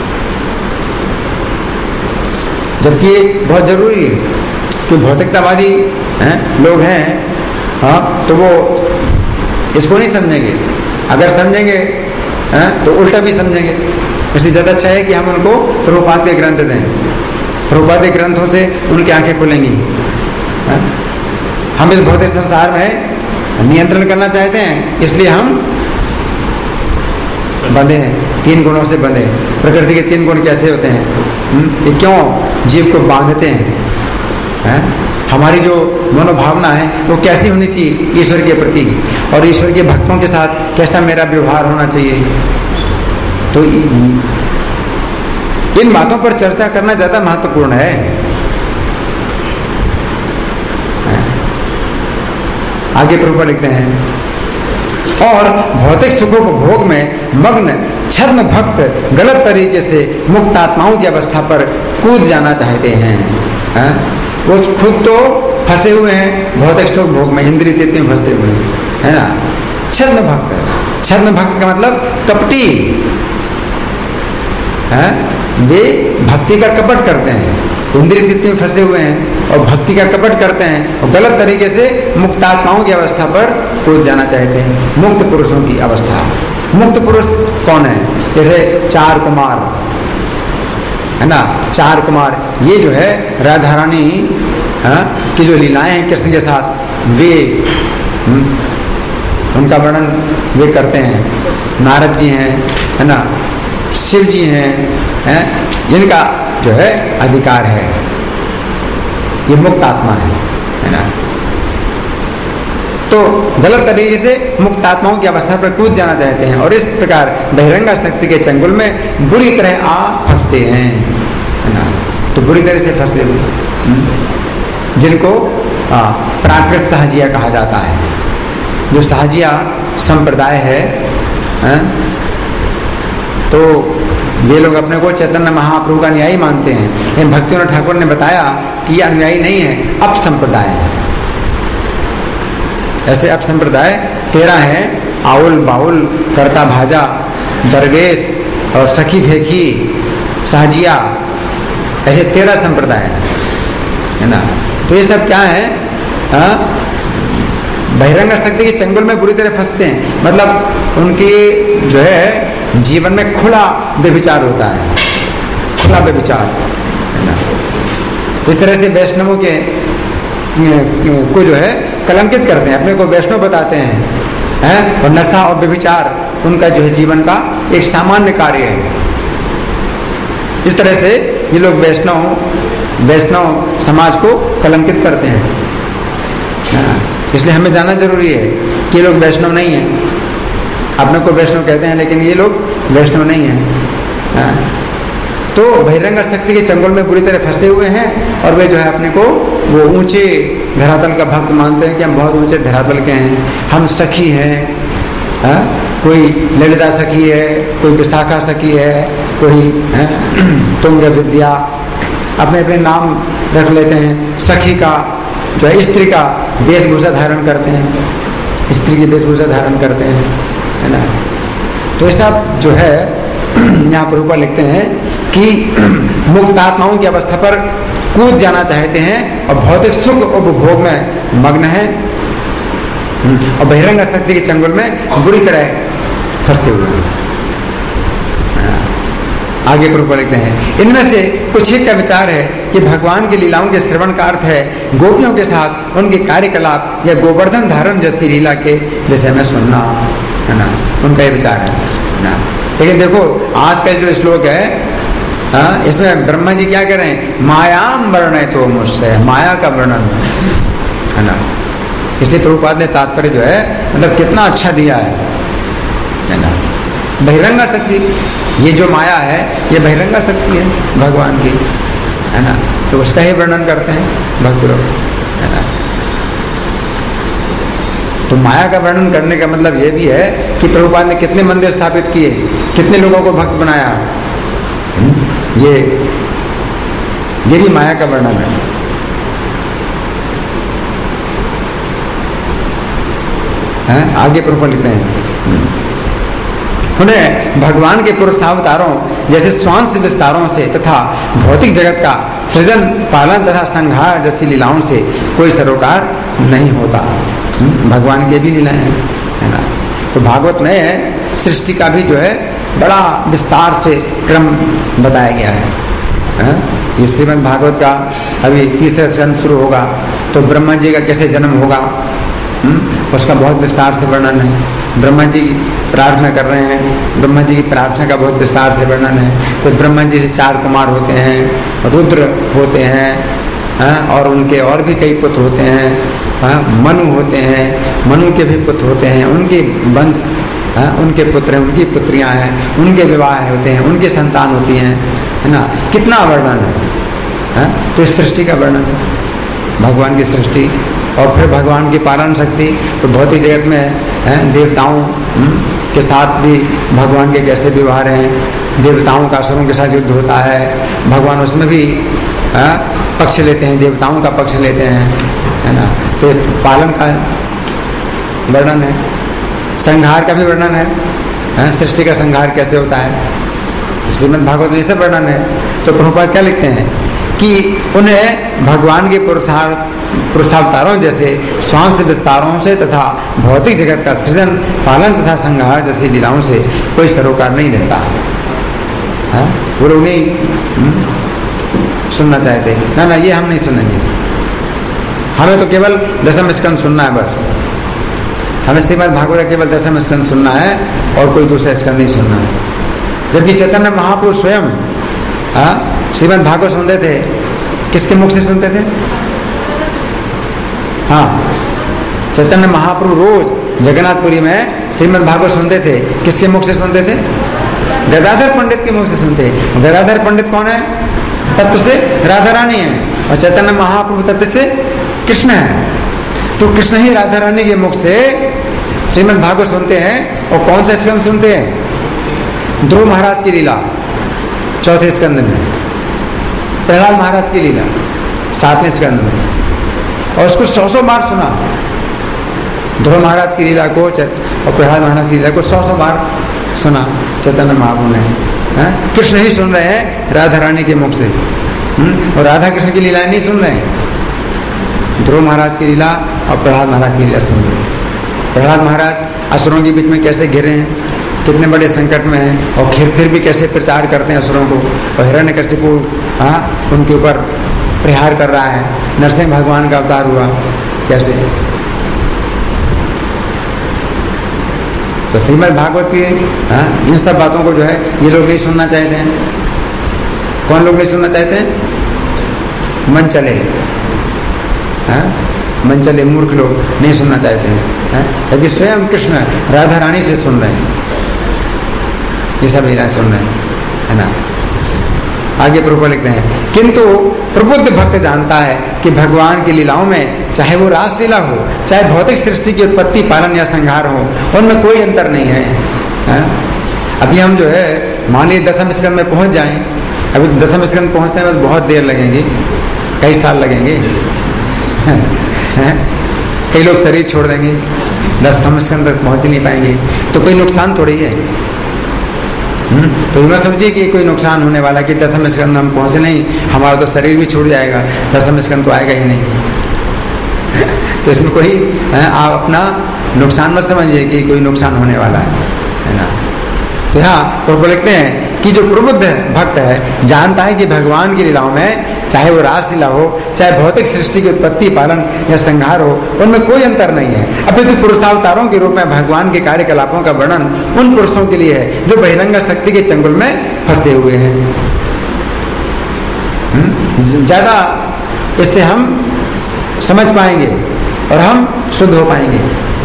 जबकि ये बहुत जरूरी है कि भौतिकतावादी लोग हैं, तो वो इसको नहीं समझेंगे। अगर समझेंगे तो उल्टा भी समझेंगे। इसलिए ज़्यादा अच्छा है कि हम उनको प्रभुपाद के ग्रंथ दें। प्रभुपाद के ग्रंथों से उनकी आंखें खुलेंगी। हम इस भौतिक संसार में नियंत्रण करना चाहते हैं, इसलिए हम बंधे हैं, 3 गुणों से बंधे। प्रकृति के 3 गुण कैसे होते हैं, ये क्यों जीव को बांधते हैं, हमारी जो मनोभावना है वो कैसी होनी चाहिए ईश्वर के प्रति, और ईश्वर के भक्तों के साथ कैसा मेरा व्यवहार होना चाहिए। तो इन बातों पर चर्चा करना ज्यादा महत्वपूर्ण है। आगे प्रभुपाद लिखते हैं, और भौतिक सुखों को भोग में मग्न छद्म भक्त गलत तरीके से मुक्त आत्माओं की अवस्था पर कूद जाना चाहते हैं। वो खुद तो फंसे हुए हैं भौतिक सुख भोग में, इंद्रिय तृप्ति में फंसे हुए हैं, है ना। छद्म भक्त, छद्म भक्त का मतलब कपटी, वे भक्ति का कपट करते हैं, इंद्रिय तृप्ति में फंसे हुए हैं और भक्ति का कपट करते हैं, और गलत तरीके से मुक्तात्माओं की अवस्था पर कूद जाना चाहते हैं। मुक्त पुरुषों की अवस्था, मुक्त पुरुष कौन है? जैसे 4 कुमार, है ना। 4 कुमार, ये जो है राधा रानी की जो लीलाएं हैं कृष्ण के साथ, वे उनका वर्णन वे करते हैं। नारद जी हैं, है ना, शिव जी हैं, जिनका जो है अधिकार है, ये मुक्त आत्मा है ना। तो गलत तरीके से मुक्त आत्माओं की अवस्था पर कूद जाना चाहते हैं, और इस प्रकार बहिरंगा शक्ति के चंगुल में बुरी तरह आ फंसते हैं, है ना। तो बुरी तरह से फंसे हुए, जिनको प्राकृत सहजिया कहा जाता है। जो सहजिया संप्रदाय है, तो वे लोग अपने को चैतन्य महाप्रभु का अनुयायी मानते हैं, लेकिन भक्तिविनोद ठाकुर ने बताया कि यह अनुयायी नहीं है, अप संप्रदाय है। ऐसे अप संप्रदाय 13 हैं, आउल बाउल, करता भाजा, दरवेश और सखी भेखी, सहजिया, ऐसे 13 संप्रदाय है ना। तो ये सब क्या है, बहिरंग शक्ति के चंगुल में बुरी तरह फंसते हैं। मतलब उनके जो है जीवन में खुला व्यभिचार होता है, खुला व्यभिचार, है ना। इस तरह से वैष्णवों के को जो है कलंकित करते हैं, अपने को वैष्णव बताते हैं, और नशा और व्यभिचार उनका जो है जीवन का एक सामान्य कार्य है। इस तरह से ये लोग वैष्णव समाज को कलंकित करते हैं। हाँ, इसलिए हमें जानना जरूरी है कि ये लोग वैष्णव नहीं हैं। अपने को वैष्णव कहते हैं लेकिन ये लोग वैष्णव नहीं हैं। हाँ, तो बहिरंग शक्ति के चंगुल में बुरी तरह फंसे हुए हैं और वे जो है अपने को वो ऊंचे धरातल का भक्त मानते हैं कि हम बहुत ऊंचे धरातल के हैं, हम सखी हैं। हाँ, कोई ललिता सखी है, कोई विशाखा सखी है, कोई तुंग विद्या, अपने अपने नाम रख लेते हैं। सखी का जो है स्त्री का वेशभूषा धारण करते हैं, स्त्री की वेशभूषा धारण करते हैं, है ना। तो ये सब जो है यहाँ पर ऊपर लिखते हैं कि मुक्त आत्माओं की अवस्था पर कूद जाना चाहते हैं और भौतिक सुख उपभोग में मग्न है और बहिरंग शक्ति के चंगुल में बुरी तरह फंसे हुए हैं। आगे पर ऊपर लिखते हैं, इनमें से कुछ एक का विचार है कि भगवान की लीलाओं के श्रवण का अर्थ है गोपियों के साथ उनके कार्यकलाप या गोवर्धन धारण जैसी लीला के विषय में सुनना, है ना। उनका ये विचार है ना। लेकिन देखो आज का जो श्लोक है, हाँ, इसमें ब्रह्मा जी क्या कह रहे हैं, मायाम वर्णय तो मुझसे, माया का वर्णन, है ना। इसलिए प्रभुपाद ने तात्पर्य जो है मतलब कितना अच्छा दिया है ना। बहिरंग शक्ति, ये जो माया है ये बहिरंग शक्ति है भगवान की, है ना। तो उसका ही वर्णन करते हैं भक्त लोग, है ना। तो माया का वर्णन करने का मतलब ये भी है कि प्रभुपाद ने कितने मंदिर स्थापित किए, कितने लोगों को भक्त बनाया, ये भी माया का वर्णन है। आगे प्रभुपाद लिखते हैं, उन्हें भगवान के पुरुषावतारों जैसे स्वांश विस्तारों से तथा भौतिक जगत का सृजन पालन तथा संहार जैसी लीलाओं से कोई सरोकार नहीं होता। भगवान की भी लीलाएं हैं, है ना। तो भागवत में सृष्टि का भी जो है बड़ा विस्तार से क्रम बताया गया है। ये श्रीमद् भागवत का अभी तीसरा स्कंद शुरू होगा तो ब्रह्मा जी का कैसे जन्म होगा उसका बहुत विस्तार से वर्णन है। ब्रह्मा जी प्रार्थना कर रहे हैं, ब्रह्मा जी की प्रार्थना का बहुत विस्तार से वर्णन है। तो ब्रह्मा जी से 4 कुमार होते हैं, रुद्र होते हैं, और उनके और भी कई पुत्र होते हैं, मनु होते हैं, मनु के भी पुत्र होते हैं, उनके वंश, उनके पुत्र हैं, उनकी पुत्रियां हैं, उनके विवाह होते हैं, उनकी संतान होती हैं, है ना। कितना वर्णन है। तो इस सृष्टि का वर्णन है, भगवान की सृष्टि, और फिर भगवान की पालन शक्ति। तो भौतिक जगत में देवताओं के साथ भी भगवान के कैसे व्यवहार हैं, देवताओं का असुरों के साथ युद्ध होता है, भगवान उसमें भी पक्ष लेते हैं, देवताओं का पक्ष लेते हैं, है ना। तो पालन का वर्णन है, संहार का भी वर्णन है, सृष्टि का संहार कैसे होता है, श्रीमद् भागवत में इससे वर्णन है। तो प्रभुपाद क्या लिखते हैं कि उन्हें भगवान के पुरुषावतारों जैसे स्वांश विस्तारों से तथा भौतिक जगत का सृजन पालन तथा संहार जैसी लीलाओं से कोई सरोकार नहीं रहता है। वो लोग नहीं सुनना चाहते, ना ना ये हम नहीं सुनेंगे, हमें तो केवल दशम स्कंद सुनना है बस, हमें श्रीमद् भागवत केवल दशम स्कंद सुनना है और कोई दूसरा स्कंद नहीं सुनना है। जबकि चैतन्य महापुरुष स्वयं श्रीमद् भागवत सुनते थे, किसके मुख से सुनते थे? हाँ, चैतन्य महाप्रभु रोज जगन्नाथपुरी में श्रीमद् भागवत सुनते थे, किसके मुख से सुनते थे? गदाधर पंडित के मुख से सुनते। गदाधर पंडित कौन है? तत्व से राधा रानी है, और चैतन्य महाप्रभु तत्व से कृष्ण है। तो कृष्ण ही राधा रानी के मुख से श्रीमद् भागवत सुनते हैं। और कौन सा स्कंद सुनते हैं? ध्रुव महाराज की लीला 4थे स्कंद में, प्रहलाद महाराज की लीला 7वें स्कंद में, और उसको 100 बार सुना। ध्रुव महाराज की लीला को और प्रहलाद महाराज की लीला को 100 बार सुना चैतन्य महाप्रभु ने। कृष्ण ही सुन रहे हैं राधा रानी के मुख से, और राधा कृष्ण की लीलाएं नहीं सुन रहे हैं। ध्रुव महाराज की लीला और प्रहलाद महाराज की लीला सुन रहे हैं। प्रहलाद महाराज असुरों के बीच में कैसे घिरे हैं, कितने बड़े संकट में हैं, और फिर भी कैसे प्रचार करते हैं असुरों को। और हिरण्यकशिपु उनके ऊपर प्रहार कर रहा है, नरसिंह भगवान का अवतार हुआ कैसे। तो श्रीमद् भागवत की इन सब बातों को जो है ये लोग नहीं सुनना चाहते हैं। कौन लोग नहीं सुनना चाहते हैं? मन चले, मनचले मूर्ख लोग नहीं सुनना चाहते हैं, क्योंकि स्वयं कृष्ण राधा रानी से सुन रहे हैं, ये सब लीलाएं सुन रहे हैं, है ना। आगे प्रभुपाद लिखते हैं, किंतु प्रबुद्ध भक्त जानता है कि भगवान की लीलाओं में चाहे वो रासलीला हो, चाहे भौतिक सृष्टि की उत्पत्ति, पालन या संहार हो, उनमें कोई अंतर नहीं है। अभी हम जो है मान लीजिए दशम स्कंद में पहुंच जाएं, अभी दशम स्कंद पहुंचने में बहुत देर लगेंगी, कई साल लगेंगे, कई लोग शरीर छोड़ देंगे, दशम स्कंद तक पहुंच नहीं पाएंगे, तो कोई नुकसान थोड़ी है। तो मैं समझिए कि कोई नुकसान होने वाला कि दशम स्कंद हम पहुंचे नहीं, हमारा तो शरीर भी छूट जाएगा, दशम स्कंद तो आएगा ही नहीं। तो इसमें कोई आप अपना नुकसान मत समझिए कि कोई नुकसान होने वाला है ना। तो यहाँ प्रभु लिखते हैं कि जो प्रबुद्ध भक्त है जानता है कि भगवान की लीलाओं में चाहे वो रासलीला हो, चाहे भौतिक सृष्टि की उत्पत्ति, पालन या संहार हो, उनमें कोई अंतर नहीं है। अपितु पुरुषावतारों के रूप में भगवान के कार्यकलापों का वर्णन उन पुरुषों के लिए है जो बहिरंग शक्ति के चंगुल में फंसे हुए हैं। ज्यादा इससे हम समझ पाएंगे और हम शुद्ध हो पाएंगे,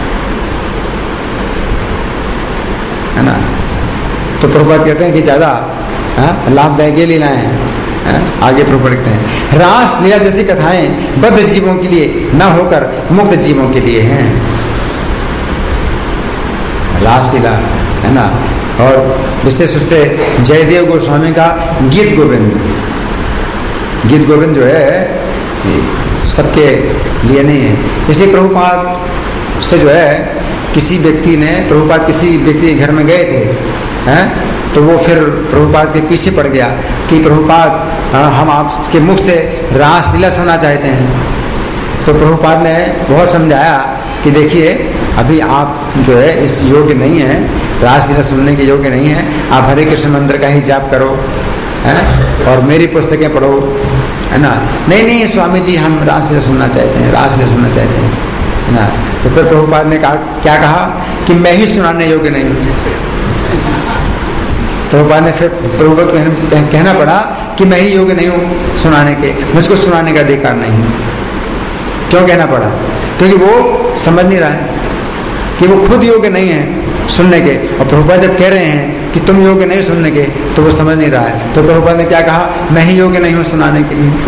है ना। तो प्रभुपाद कहते हैं कि ज्यादा लाभदायक ये लीलाएं हैं। आगे प्रभुपाद लिखते हैं, रास लीला जैसी कथाएं बद्ध जीवों के लिए न होकर मुक्त जीवों के लिए हैं। रास लीला, है ना। और विशेष रूप से जयदेव गोस्वामी का गीत गोविंद, गीत गोविंद जो है सबके लिए नहीं है। इसलिए प्रभुपाद से जो है किसी व्यक्ति ने, प्रभुपाद किसी व्यक्ति के घर में गए थे, हैं, तो वो फिर प्रभुपाद के पीछे पड़ गया कि प्रभुपाद हम आपके मुख से रासलीला सुनना चाहते हैं। तो प्रभुपाद ने बहुत समझाया कि देखिए अभी आप जो है इस योग्य नहीं है, रासलीला सुनने के योग्य नहीं है, आप हरे कृष्ण मंत्र का ही जाप करो, हैं, और मेरी पुस्तकें पढ़ो, है ना। नहीं नहीं स्वामी जी हम रासलीला सुनना चाहते हैं, रासलीला सुनना चाहते हैं, है ना। तो फिर प्रभुपाद ने कहा, क्या कहा कि मैं ही सुनाने योग्य नहीं हूँ। प्रभुपाद ने फिर प्रभुपाद को कहना पड़ा कि मैं ही योग्य नहीं हूँ सुनाने के, मुझको सुनाने का अधिकार नहीं। क्यों कहना पड़ा? क्योंकि वो समझ नहीं रहा है कि वो खुद योग्य नहीं है सुनने के, और प्रभुपाद जब कह रहे हैं कि तुम योग्य नहीं सुनने के, तो वो समझ नहीं रहा है। तो प्रभुपाद ने क्या कहा, मैं ही योग्य नहीं हूँ सुनाने के लिए।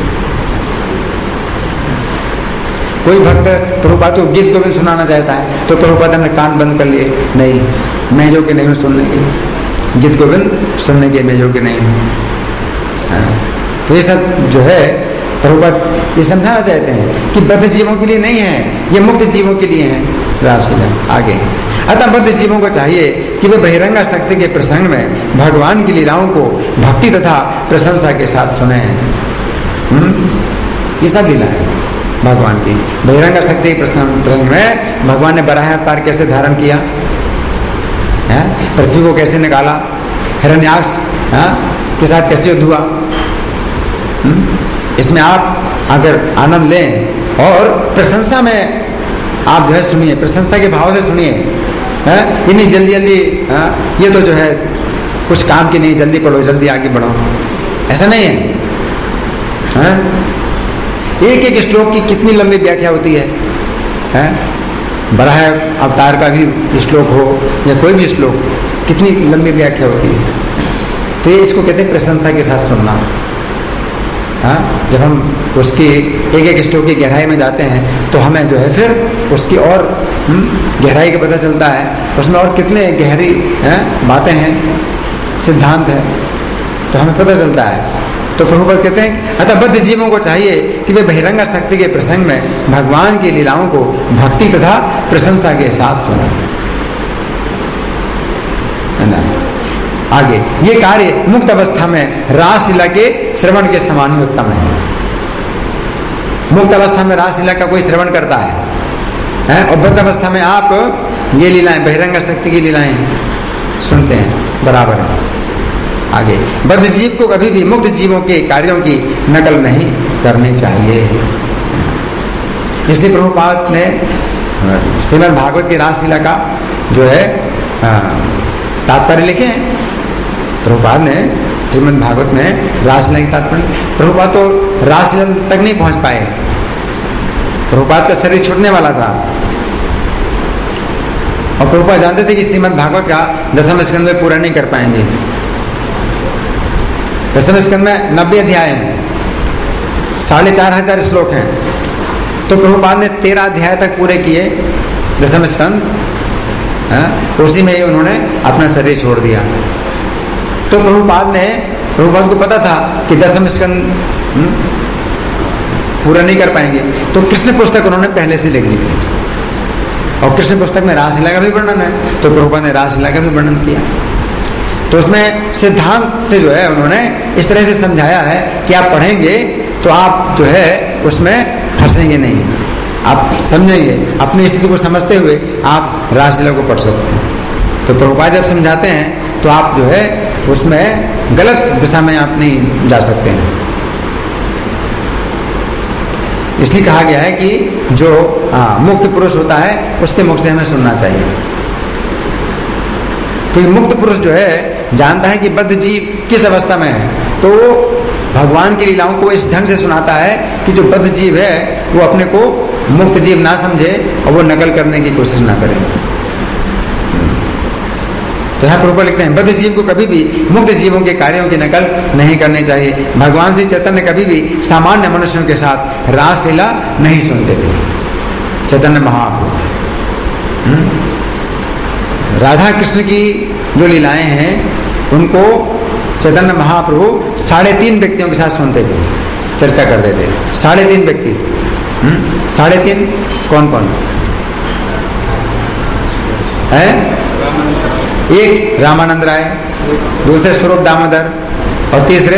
कोई भक्त प्रभुपाद को गीत गोविंद सुनाना चाहता है तो प्रभुपाद ने कान बंद कर लिए, नहीं मैं योग्य नहीं हूँ सुनने के, गीत गोविंद सुनने के मैं योग्य नहीं हूँ। तो ये सब जो है प्रभुपाद ये समझाना चाहते हैं कि बद्ध जीवों के लिए नहीं है, ये मुक्त जीवों के लिए है रासलीला। आगे, अतः बद्ध जीवों को चाहिए कि वे बहिरंगा शक्ति के प्रसंग में भगवान की लीलाओं को भक्ति तथा प्रशंसा के साथ सुने। ये सब लीला है भगवान की। बहिरंगा शक्ति के प्रसंग में भगवान ने बराह अवतार कैसे धारण किया है, पृथ्वी को कैसे निकाला, हिरण्याक्ष के साथ कैसे युद्ध हुआ। इसमें आप अगर आनंद लें और प्रशंसा में आप जो है सुनिए, प्रशंसा के भाव से सुनिए। ये नहीं जल्दी जल्दी ये तो जो है कुछ काम की नहीं, जल्दी पढ़ो जल्दी आगे बढ़ो, ऐसा नहीं है। एक एक श्लोक की कितनी लंबी व्याख्या होती है, बराह अवतार का भी श्लोक हो या कोई भी श्लोक, कितनी लंबी व्याख्या होती है। तो ये इसको कहते हैं प्रशंसा के साथ सुनना। जब हम उसकी एक एक श्लोक की गहराई में जाते हैं तो हमें जो है फिर उसकी और गहराई का पता चलता है, उसमें और कितने गहरी बातें हैं, सिद्धांत है, तो हमें पता चलता है। तो प्रभुपाद कहते हैं अतः बद्ध जीवों को चाहिए कि वे बहिरंगा शक्ति के प्रसंग में भगवान की लीलाओं को भक्ति तथा प्रशंसा के साथ सुने। आगे, ये कार्य मुक्त अवस्था में रासलीला के श्रवण के समान ही उत्तम है। मुक्त अवस्था में रासलीला का कोई श्रवण करता है और बद्ध अवस्था में आप ये लीलाएं, बहिरंगा शक्ति की लीलाएं सुनते हैं, बराबर है। आगे, बद्ध जीव को कभी भी मुक्त जीवों के कार्यों की नकल नहीं करनी चाहिए। इसलिए प्रभुपाद ने श्रीमद् भागवत की रासलीला का जो है तात्पर्य लिखे हैं। प्रभुपाद ने श्रीमद् भागवत में रासलीला की तात्पर्य, प्रभुपाद तो रासलीला तक नहीं पहुंच पाए, प्रभुपाद का शरीर छूटने वाला था और प्रभुपाद जानते थे कि श्रीमद् भागवत का 10वें स्कंद में पूरा नहीं कर पाएंगे। 10वें स्कंद में 90 अध्याय हैं, 4500 श्लोक हैं, तो प्रभुपाद ने 13 अध्याय तक पूरे किए 10वें स्कंद, उसी में ही उन्होंने अपना शरीर छोड़ दिया। तो प्रभुपाद को पता था कि 10वें स्कंद पूरा नहीं कर पाएंगे, तो कृष्ण पुस्तक उन्होंने पहले से लिख दी थी और कृष्ण पुस्तक में रासलीला का भी वर्णन है, तो प्रभुपाद ने रासलीला का भी वर्णन किया। तो उसमें सिद्धांत से जो है उन्होंने इस तरह से समझाया है कि आप पढ़ेंगे तो आप जो है उसमें फंसेंगे नहीं, आप समझेंगे, अपनी स्थिति को समझते हुए आप रासलीला को पढ़ सकते हैं। तो प्रभुपाद जब समझाते हैं तो आप जो है उसमें गलत दिशा में आप नहीं जा सकते हैं। इसलिए कहा गया है कि जो मुक्त पुरुष होता है उसके मुख से हमें सुनना चाहिए, क्योंकि मुक्त पुरुष जो है जानता है कि बद्ध जीव किस अवस्था में है, तो वो भगवान की लीलाओं को इस ढंग से सुनाता है कि जो बद्ध जीव है वो अपने को मुक्त जीव ना समझे और वो नकल करने की कोशिश ना करे। तो यहाँ प्रभुपाद लिखते हैं, बद्ध जीव को कभी भी मुक्त जीवों के कार्यों की नकल नहीं करनी चाहिए। भगवान श्री चैतन्य कभी भी सामान्य मनुष्यों के साथ रासलीला नहीं सुनते थे। चैतन्य महाप्रभु राधा कृष्ण की जो लीलाएं हैं उनको चैतन्य महाप्रभु 3.5 व्यक्तियों के साथ सुनते थे, चर्चा करते थे। 3.5 व्यक्ति, 3.5 कौन कौन है? एक रामानंद राय, दूसरे स्वरूप दामोदर और तीसरे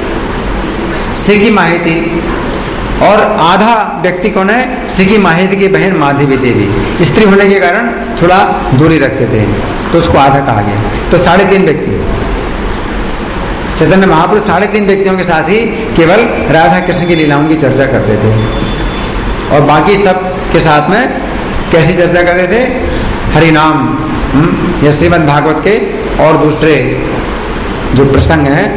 श्रीकी माहिती, और आधा व्यक्ति कौन है? श्रीकी माहिती की बहन माधवी देवी। स्त्री होने के कारण थोड़ा दूरी रखते थे तो उसको आधा कहा गया। तो 3.5 व्यक्ति। चैतन्य महाप्रभु 3.5 व्यक्तियों के साथ ही केवल राधा कृष्ण की लीलाओं की चर्चा करते थे और बाकी सब के साथ में कैसी चर्चा करते थे? हरि नाम या श्रीमद् भागवत के और दूसरे जो प्रसंग हैं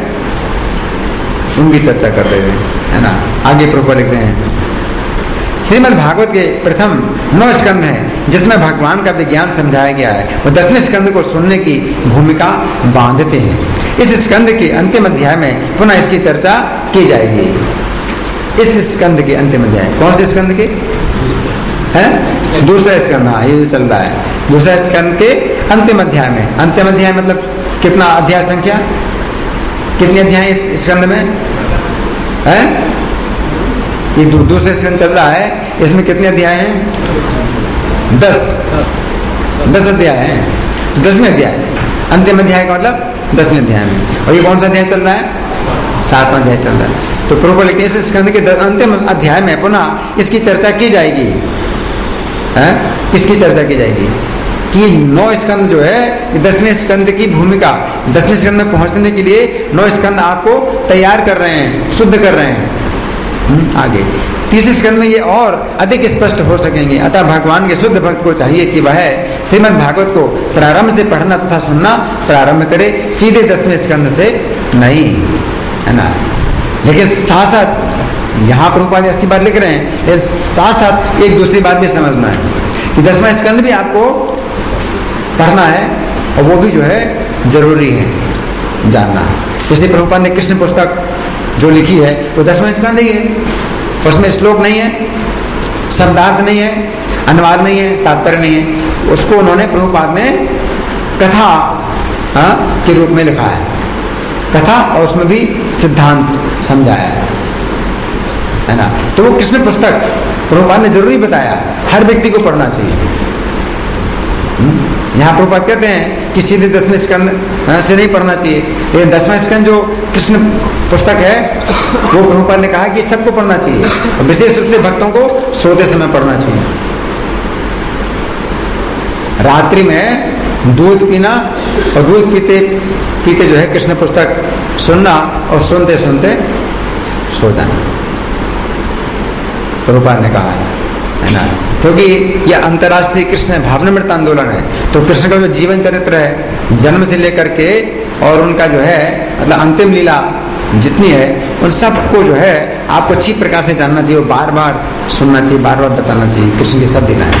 उनकी चर्चा कर रहे थे, है ना। आगे प्रभुपाद लिखते हैं, श्रीमद् भागवत के प्रथम 9 स्कंद हैं जिसमें भगवान का विज्ञान समझाया गया है, और 10वें स्कंद को सुनने की भूमिका बांधते हैं। इस स्कंद के अंतिम अध्याय में पुनः इसकी चर्चा की जाएगी। इस स्कंद के अंतिम अध्याय, कौन से स्कंद के है? दूसरा स्कंद, हाँ ये चल रहा है। दूसरा स्कंद के अंतिम अध्याय में, अंतिम अध्याय मतलब कितना अध्याय संख्या, कितने अध्याय इस स्कंद में है? ये दूसरा स्कंद चल रहा है, इसमें कितने अध्याय हैं? 10 अध्याय हैं। तो 10वें अध्याय, अंतिम अध्याय का मतलब 10वें अध्याय में। और ये कौन सा अध्याय चल रहा है? 7वां अध्याय चल रहा है। तो प्रभुपाद लिखते हैं, इस स्कंद के अंतिम अध्याय में पुनः इसकी चर्चा की जाएगी। इसकी चर्चा की जाएगी कि 9 स्कंद जो है 10वें स्कंद की भूमिका, 10वें स्कंद में पहुंचने के लिए 9 स्कंद आपको तैयार कर रहे हैं, शुद्ध कर रहे हैं। आगे 30 स्कंद में ये और अधिक स्पष्ट हो सकेंगे। अतः भगवान के शुद्ध भक्त को चाहिए कि वह श्रीमद् भागवत को प्रारंभ से पढ़ना तथा सुनना प्रारंभ करे, सीधे 10वें स्कंद से नहीं, है ना। लेकिन साथ साथ यहाँ प्रभुपाद अच्छी बात लिख रहे हैं, लेकिन साथ साथ एक दूसरी बात भी समझना है कि 10वां स्कंद भी आपको पढ़ना है और वो भी जो है जरूरी है जानना। इसलिए प्रभुपाद ने कृष्ण पुस्तक जो लिखी है वो 10वां स्कंद ही है, उसमें श्लोक नहीं है, शब्दार्थ नहीं है, अनुवाद नहीं है, तात्पर्य नहीं है। उसको उन्होंने प्रभुपाद ने कथा के रूप में लिखा है, कथा, और उसमें भी सिद्धांत समझाया है ना। तो वो कृष्ण पुस्तक प्रभुपाद ने जरूरी बताया, हर व्यक्ति को पढ़ना चाहिए। यहाँ प्रभुपाद कहते हैं कि सीधे 10वें स्कंद से नहीं पढ़ना चाहिए, लेकिन 10वां स्कंद जो कृष्ण पुस्तक है वो प्रभुपाद ने कहा कि सबको पढ़ना चाहिए, और विशेष रूप से भक्तों को सोते समय पढ़ना चाहिए। रात्रि में दूध पीना और दूध पीते पीते जो है कृष्ण पुस्तक सुनना और सुनते सुनते सो जाना, प्रभुपाद ने कहा है ना। क्योंकि यह अंतर्राष्ट्रीय कृष्ण भावनामृत आंदोलन है, तो कृष्ण का जो जीवन चरित्र है जन्म से लेकर के और उनका जो है मतलब अंतिम लीला जितनी है उन सबको जो है आपको अच्छी प्रकार से जानना चाहिए, बार बार सुनना चाहिए, बार बार बताना चाहिए कृष्ण की सब लीलाएं।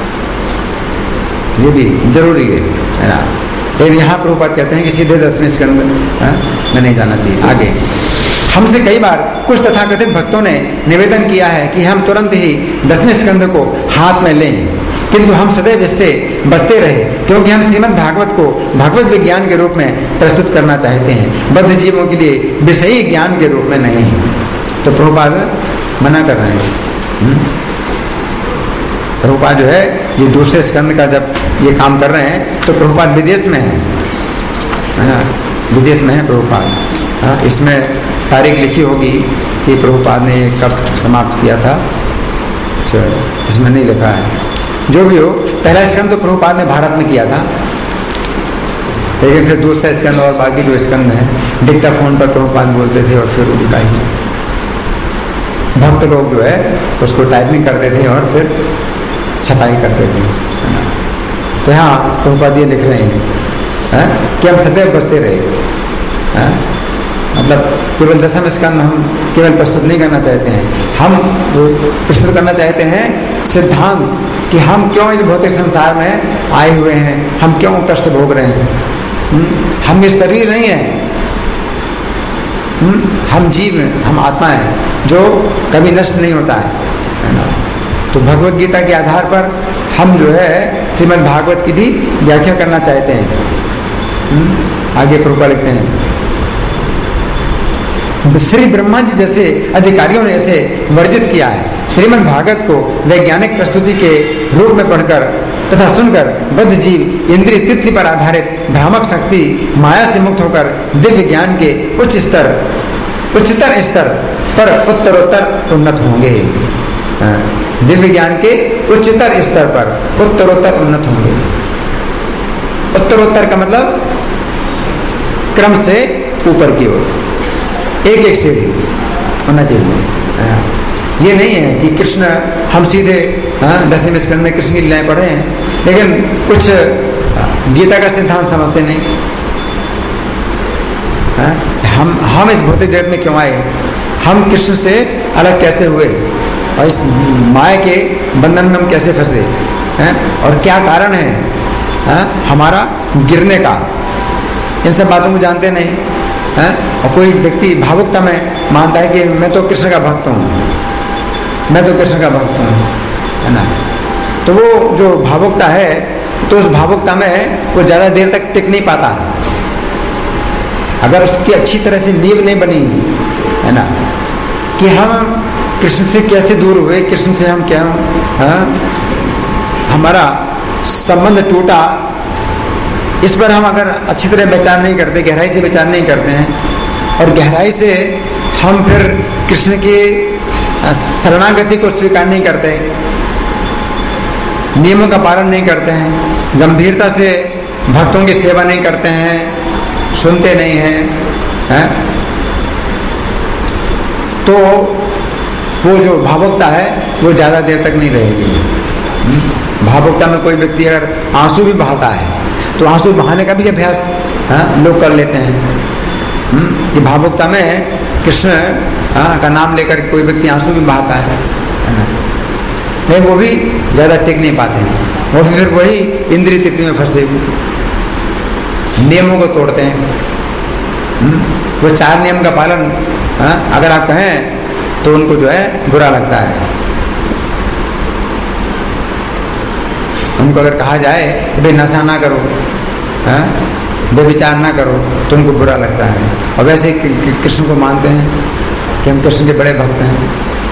ये भी जरूरी है ना। लेकिन यहाँ प्रभुपाद कहते हैं कि सीधे 10वें स्कंद में नहीं जाना चाहिए। आगे हमसे कई बार कुछ तथाकथित भक्तों ने निवेदन किया है कि हम तुरंत ही 10वें स्कंद को हाथ में लें, किंतु हम सदैव इससे बचते रहे, क्योंकि हम श्रीमद् भागवत को भगवत विज्ञान के रूप में प्रस्तुत करना चाहते हैं, बद्ध जीवों के लिए विषयी ज्ञान के रूप में नहीं। तो प्रभुपाद मना कर रहे हैं। प्रभुपाद जो है ये दूसरे स्कंद का जब ये काम कर रहे हैं तो प्रभुपाद विदेश में है ना, विदेश में है प्रभुपाद। इसमें तारीख लिखी होगी कि प्रभुपाद ने कब समाप्त किया था, इसमें नहीं लिखा है। जो भी हो, पहला स्कंद तो प्रभुपाद ने भारत में किया था, लेकिन फिर दूसरा स्कंद और बाकी जो स्कंद है डिक्टाफोन पर प्रभुपाद बोलते थे और फिर उनका ही भक्त लोग जो है उसको टाइपिंग करते थे और फिर छपाई करते थे। तो यहाँ प्रभुपाद ये लिख रहे हैं कि हम सदैव बचते रहे। मतलब केवल 10वां स्कंद हम केवल प्रस्तुत नहीं करना चाहते हैं, हम प्रस्तुत करना चाहते हैं सिद्धांत कि हम क्यों इस भौतिक संसार में आए हुए हैं, हम क्यों कष्ट भोग रहे हैं। हम ये शरीर नहीं है, हम जीव हैं, हम आत्मा है जो कभी नष्ट नहीं होता है ना। तो भगवत गीता के आधार पर हम जो है श्रीमद् भागवत की भी व्याख्या करना चाहते हैं। आगे प्रभुपाद लिखते हैं, श्री ब्रह्मा जी जैसे अधिकारियों ने इसे वर्जित किया है। श्रीमद् भागवत को वैज्ञानिक प्रस्तुति के रूप में पढ़कर तथा सुनकर बद्ध जीव इंद्रिय तिथि पर आधारित भ्रामक शक्ति माया से मुक्त होकर दिव्य ज्ञान के उच्चतर स्तर पर उत्तरोत्तर उन्नत होंगे। दिव्य ज्ञान के उच्चतर स्तर पर उत्तरोत्तर उन्नत होंगे। उत्तरोत्तर का मतलब क्रम से ऊपर की ओर, एक एक सीढ़ी उन्नति हुई। ये नहीं है कि कृष्ण हम सीधे 10वें स्कंद में कृष्ण की लीलाएं पढ़े हैं, लेकिन कुछ गीता का सिद्धांत समझते नहीं। हम इस भौतिक जगत में क्यों आए, हम कृष्ण से अलग कैसे हुए और इस माया के बंधन में हम कैसे फंसे हैं, और क्या कारण है हमारा गिरने का, इन सब बातों को जानते नहीं हैं। और कोई व्यक्ति भावुकता में मानता है कि मैं तो कृष्ण का भक्त हूँ, मैं तो कृष्ण का भक्त हूँ, है ना। तो वो जो भावुकता है, तो उस भावुकता में वो ज़्यादा देर तक टिक नहीं पाता अगर उसकी अच्छी तरह से नींव नहीं बनी, है ना, कि हम कृष्ण से कैसे दूर हुए, कृष्ण से हम क्या हमारा संबंध टूटा, इस पर हम अगर अच्छी तरह विचार नहीं करते, गहराई से विचार नहीं करते हैं, और गहराई से हम फिर कृष्ण की शरणागति को स्वीकार नहीं करते, नियमों का पालन नहीं करते हैं, गंभीरता से भक्तों की सेवा नहीं करते हैं, सुनते नहीं हैं, तो वो जो भावुकता है वो ज़्यादा देर तक नहीं रहेगी। भावुकता में कोई व्यक्ति अगर आंसू भी बहाता है तो आंसू बहाने का भी अभ्यास लोग कर लेते हैं। ये भावुकता में कृष्ण का नाम लेकर कोई व्यक्ति आंसू भी बहाता है ना, नहीं वो भी ज़्यादा टिक नहीं पाते हैं, वो फिर वही इंद्रिय तिथि में फंसे, नियमों को तोड़ते हैं। वो 4 नियम का पालन अगर आप कहें तो उनको जो है बुरा लगता है। उनको अगर कहा जाए कि भाई नशा ना करो, व्यभिचार ना करो, तो उनको बुरा लगता है। और वैसे कृष्ण को मानते हैं कि हम कृष्ण के बड़े भक्त हैं,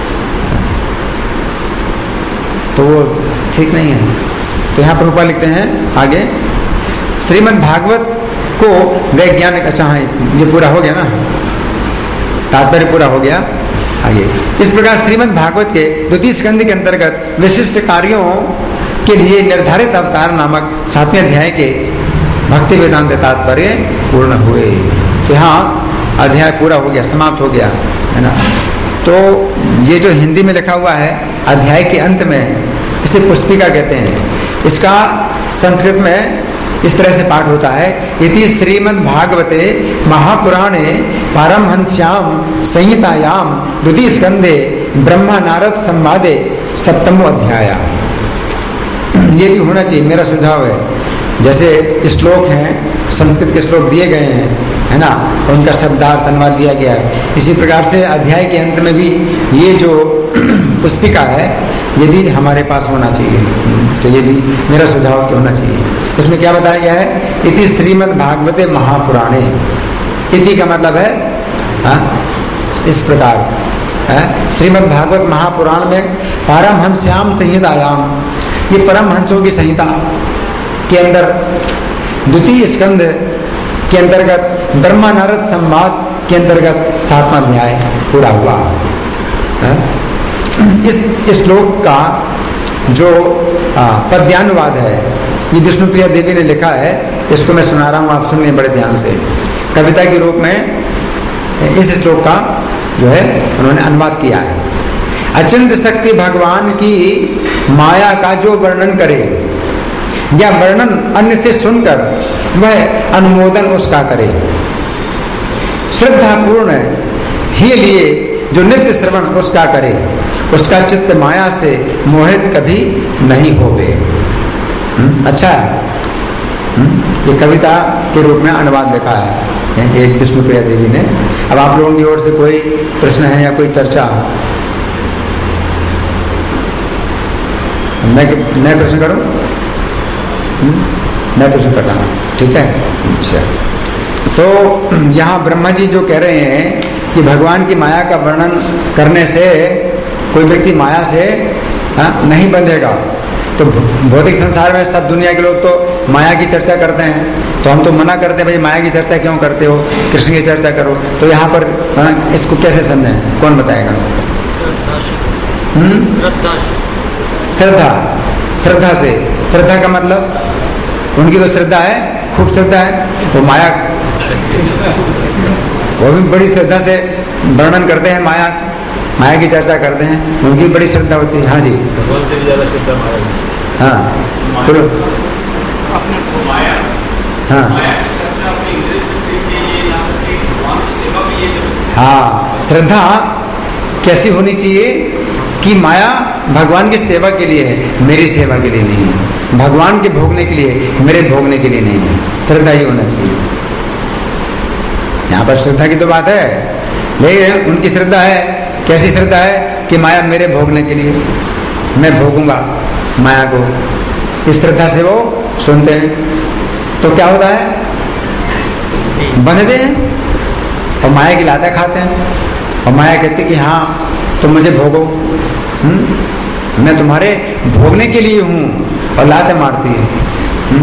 तो वो ठीक नहीं है। तो यहाँ प्रभुपाद लिखते हैं आगे, श्रीमद् भागवत को वैज्ञानिक, अच्छा हाँ ये पूरा हो गया ना, तात्पर्य पूरा हो गया। आगे इस प्रकार श्रीमद् भागवत के 2 स्कंद के अंतर्गत विशिष्ट कार्यों के लिए निर्धारित अवतार नामक 7वें अध्याय के भक्ति वेदांत तात्पर्य पूर्ण हुए। यहाँ अध्याय पूरा हो गया, समाप्त हो गया, है ना। तो ये जो हिंदी में लिखा हुआ है अध्याय के अंत में, इसे पुष्पिका कहते हैं। इसका संस्कृत में इस तरह से पाठ होता है। इति श्रीमद् भागवते महापुराणे पारमहंस्याम संहितायाम द्वितीय स्कंधे ब्रह्मा नारद संवादे सप्तमो अध्याय। ये भी होना चाहिए, मेरा सुझाव है। जैसे श्लोक हैं, संस्कृत के श्लोक दिए गए हैं, है ना, उनका शब्दार्थ अनुवाद दिया गया है। इसी प्रकार से अध्याय के अंत में भी ये जो पुस्तिका है ये भी हमारे पास होना चाहिए। तो ये भी मेरा सुझाव कि होना चाहिए। इसमें क्या बताया गया है? इति श्रीमद् भागवते महापुराणे। इति का मतलब है इस प्रकार है, श्रीमद् भागवत महापुराण में पारमहंस्याम संहितायाम, ये परमहंसों की संहिता के अंदर द्वितीय स्कंद के अंतर्गत ब्रह्मा नारद संवाद के अंतर्गत 7वां अध्याय पूरा हुआ है। इस श्लोक का जो पद्यानुवाद है ये विष्णुप्रिया देवी ने लिखा है। इसको मैं सुना रहा हूँ, आप सुनिए बड़े ध्यान से। कविता के रूप में इस श्लोक का जो है उन्होंने अनुवाद किया है। अचिंत शक्ति भगवान की माया का जो वर्णन करे या वर्णन अन्य से सुनकर वह अनुमोदन उसका करे, श्रद्धा पूर्ण ही लिए जो नित्य श्रवण उसका करे, उसका चित्त माया से मोहित कभी नहीं होवे। अच्छा है। ये कविता के रूप में अनुवाद लिखा है एक विष्णुप्रिया देवी ने। अब आप लोगों की ओर से कोई प्रश्न है या कोई चर्चा? मैं प्रश्न करूं? मैं प्रश्न कर रहा हूं, ठीक है। अच्छा, तो यहाँ ब्रह्मा जी जो कह रहे हैं कि भगवान की माया का वर्णन करने से कोई व्यक्ति माया से नहीं बंधेगा। तो भौतिक संसार में सब दुनिया के लोग तो माया की चर्चा करते हैं, तो हम तो मना करते हैं भाई माया की चर्चा क्यों करते हो, कृष्ण की चर्चा करो। तो यहाँ पर इसको कैसे समझें, कौन बताएगा? श्रद्धा, श्रद्धा से। श्रद्धा का मतलब उनकी तो श्रद्धा है, खूब श्रद्धा है, वो माया वो भी बड़ी श्रद्धा से वर्णन करते हैं, माया की चर्चा करते हैं, उनकी बड़ी श्रद्धा होती है। हाँ जी, भगवान से भी ज्यादा श्रद्धा माया है। हाँ बोलो। हाँ, श्रद्धा कैसी होनी चाहिए कि माया भगवान की सेवा के लिए है, मेरी सेवा के लिए नहीं है। भगवान के भोगने के लिए, मेरे भोगने के लिए नहीं है। श्रद्धा ही होना चाहिए। यहाँ पर श्रद्धा की तो बात है, लेकिन उनकी श्रद्धा है, कैसी श्रद्धा है कि माया मेरे भोगने के लिए, मैं भोगूंगा माया को। इस श्रद्धा से वो सुनते हैं। तो क्या होता है? बंधते हैं और माया की लाता खाते हैं। और माया कहती कि हाँ तुम मुझे भोगो, मैं तुम्हारे भोगने के लिए हूँ, और लाते मारती है।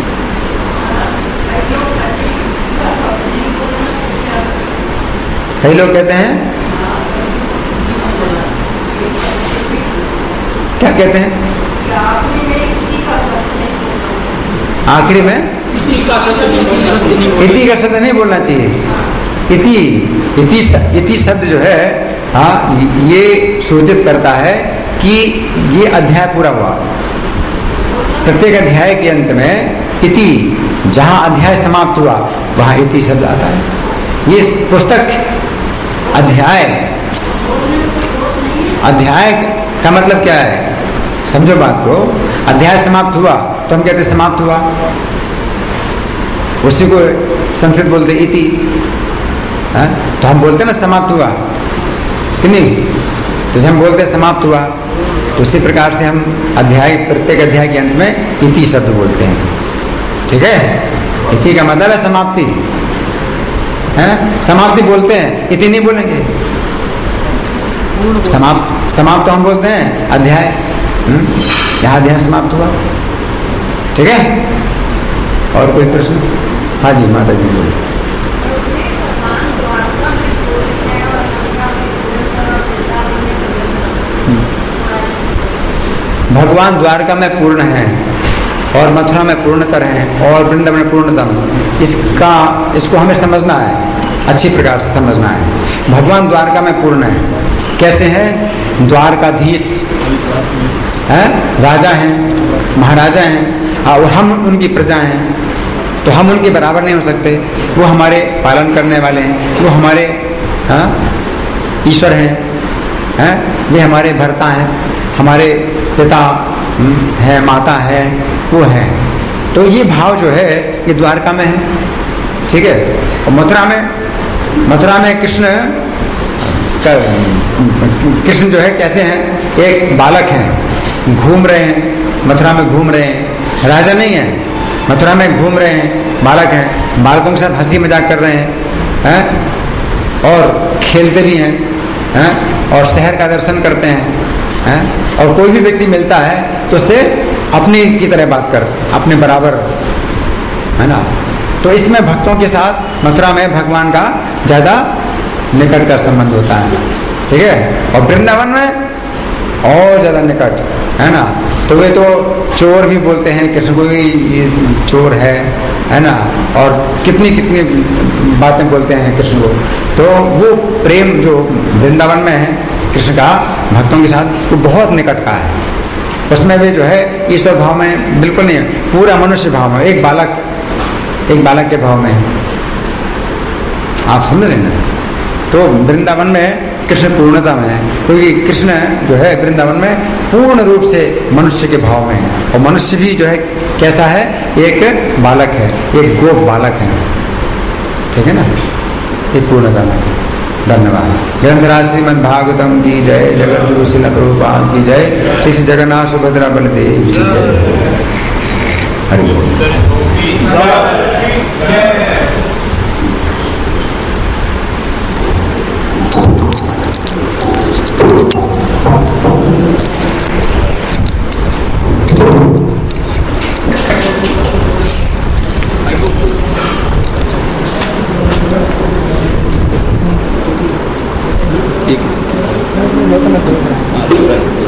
कई लोग कहते हैं, क्या कहते हैं? आखिरी में इति का शब्द नहीं बोलना चाहिए। इति शब्द जो है, हाँ, ये सूचित करता है कि ये अध्याय पूरा हुआ। प्रत्येक अध्याय के अंत में इति, जहां अध्याय समाप्त हुआ वहां इति शब्द आता है। ये पुस्तक अध्याय का मतलब क्या है? समझो बात को। अध्याय समाप्त हुआ तो हम कहते समाप्त हुआ, उसी को संस्कृत बोलते इति। तो हम बोलते ना समाप्त हुआ कि नहीं? तो हम बोलते समाप्त हुआ, तो उसी प्रकार से हम प्रत्येक अध्याय के अंत में इति शब्द बोलते हैं। ठीक है? इति का मतलब है समाप्ति है। समाप्ति बोलते हैं, इति नहीं बोलेंगे। समाप्त तो हम बोलते हैं अध्याय। यहाँ अध्याय समाप्त हुआ। ठीक है? और कोई प्रश्न? हाँ जी, माता जी बोलो। भगवान द्वारका में पूर्ण है और मथुरा में पूर्णतर है और वृंदावन में पूर्णतम। इसको हमें समझना है, अच्छी प्रकार से समझना है। भगवान द्वारका में पूर्ण है। कैसे हैं? द्वारकाधीश हैं, राजा हैं, महाराजा हैं, और हम उनकी प्रजा हैं। तो हम उनके बराबर नहीं हो सकते। वो हमारे पालन करने वाले हैं, वो हमारे ईश्वर हैं, वे हमारे भर्ता हैं, हमारे पिता है, माता है, वो हैं। तो ये भाव जो है ये द्वारका में है, ठीक है। और मथुरा में कृष्ण जो है कैसे हैं, एक बालक हैं, घूम रहे हैं, मथुरा में घूम रहे हैं, राजा नहीं है, मथुरा में घूम रहे हैं, बालक हैं, बालकों के साथ हंसी मजाक कर रहे हैं, और खेलते भी हैं, और शहर का दर्शन करते हैं, और कोई भी व्यक्ति मिलता है तो उससे अपनी की तरह बात करते हैं, अपने बराबर, है ना। तो इसमें भक्तों के साथ मथुरा में भगवान का ज़्यादा निकट का संबंध होता है, ठीक है। और वृंदावन में और ज़्यादा निकट, है ना। तो वे तो चोर भी बोलते हैं कृष्ण को, ये चोर है ना, और कितनी कितनी बातें बोलते हैं कृष्ण को। तो वो प्रेम जो वृंदावन में है कृष्ण का भक्तों के साथ, वो बहुत निकट का है। उसमें भी जो है ईश्वर भाव में बिल्कुल नहीं है, पूरा मनुष्य भाव में, एक बालक के भाव में है। आप समझ रहे हैं। तो वृंदावन में कृष्ण पूर्णता में है, क्योंकि कृष्ण जो है वृंदावन में पूर्ण रूप से मनुष्य के भाव में है। और मनुष्य भी जो है कैसा है, एक बालक है, एक गोप बालक है, ठीक है ना, एक पूर्णता में। धन्यवाद। ग्रंथराज श्रीमद् भागवतम की जय, जगत गुरु श्रील प्रभुपाद की जय, श्री श्री जगन्नाथ सुभद्रा बलदेव की जय। हरि बोल। एक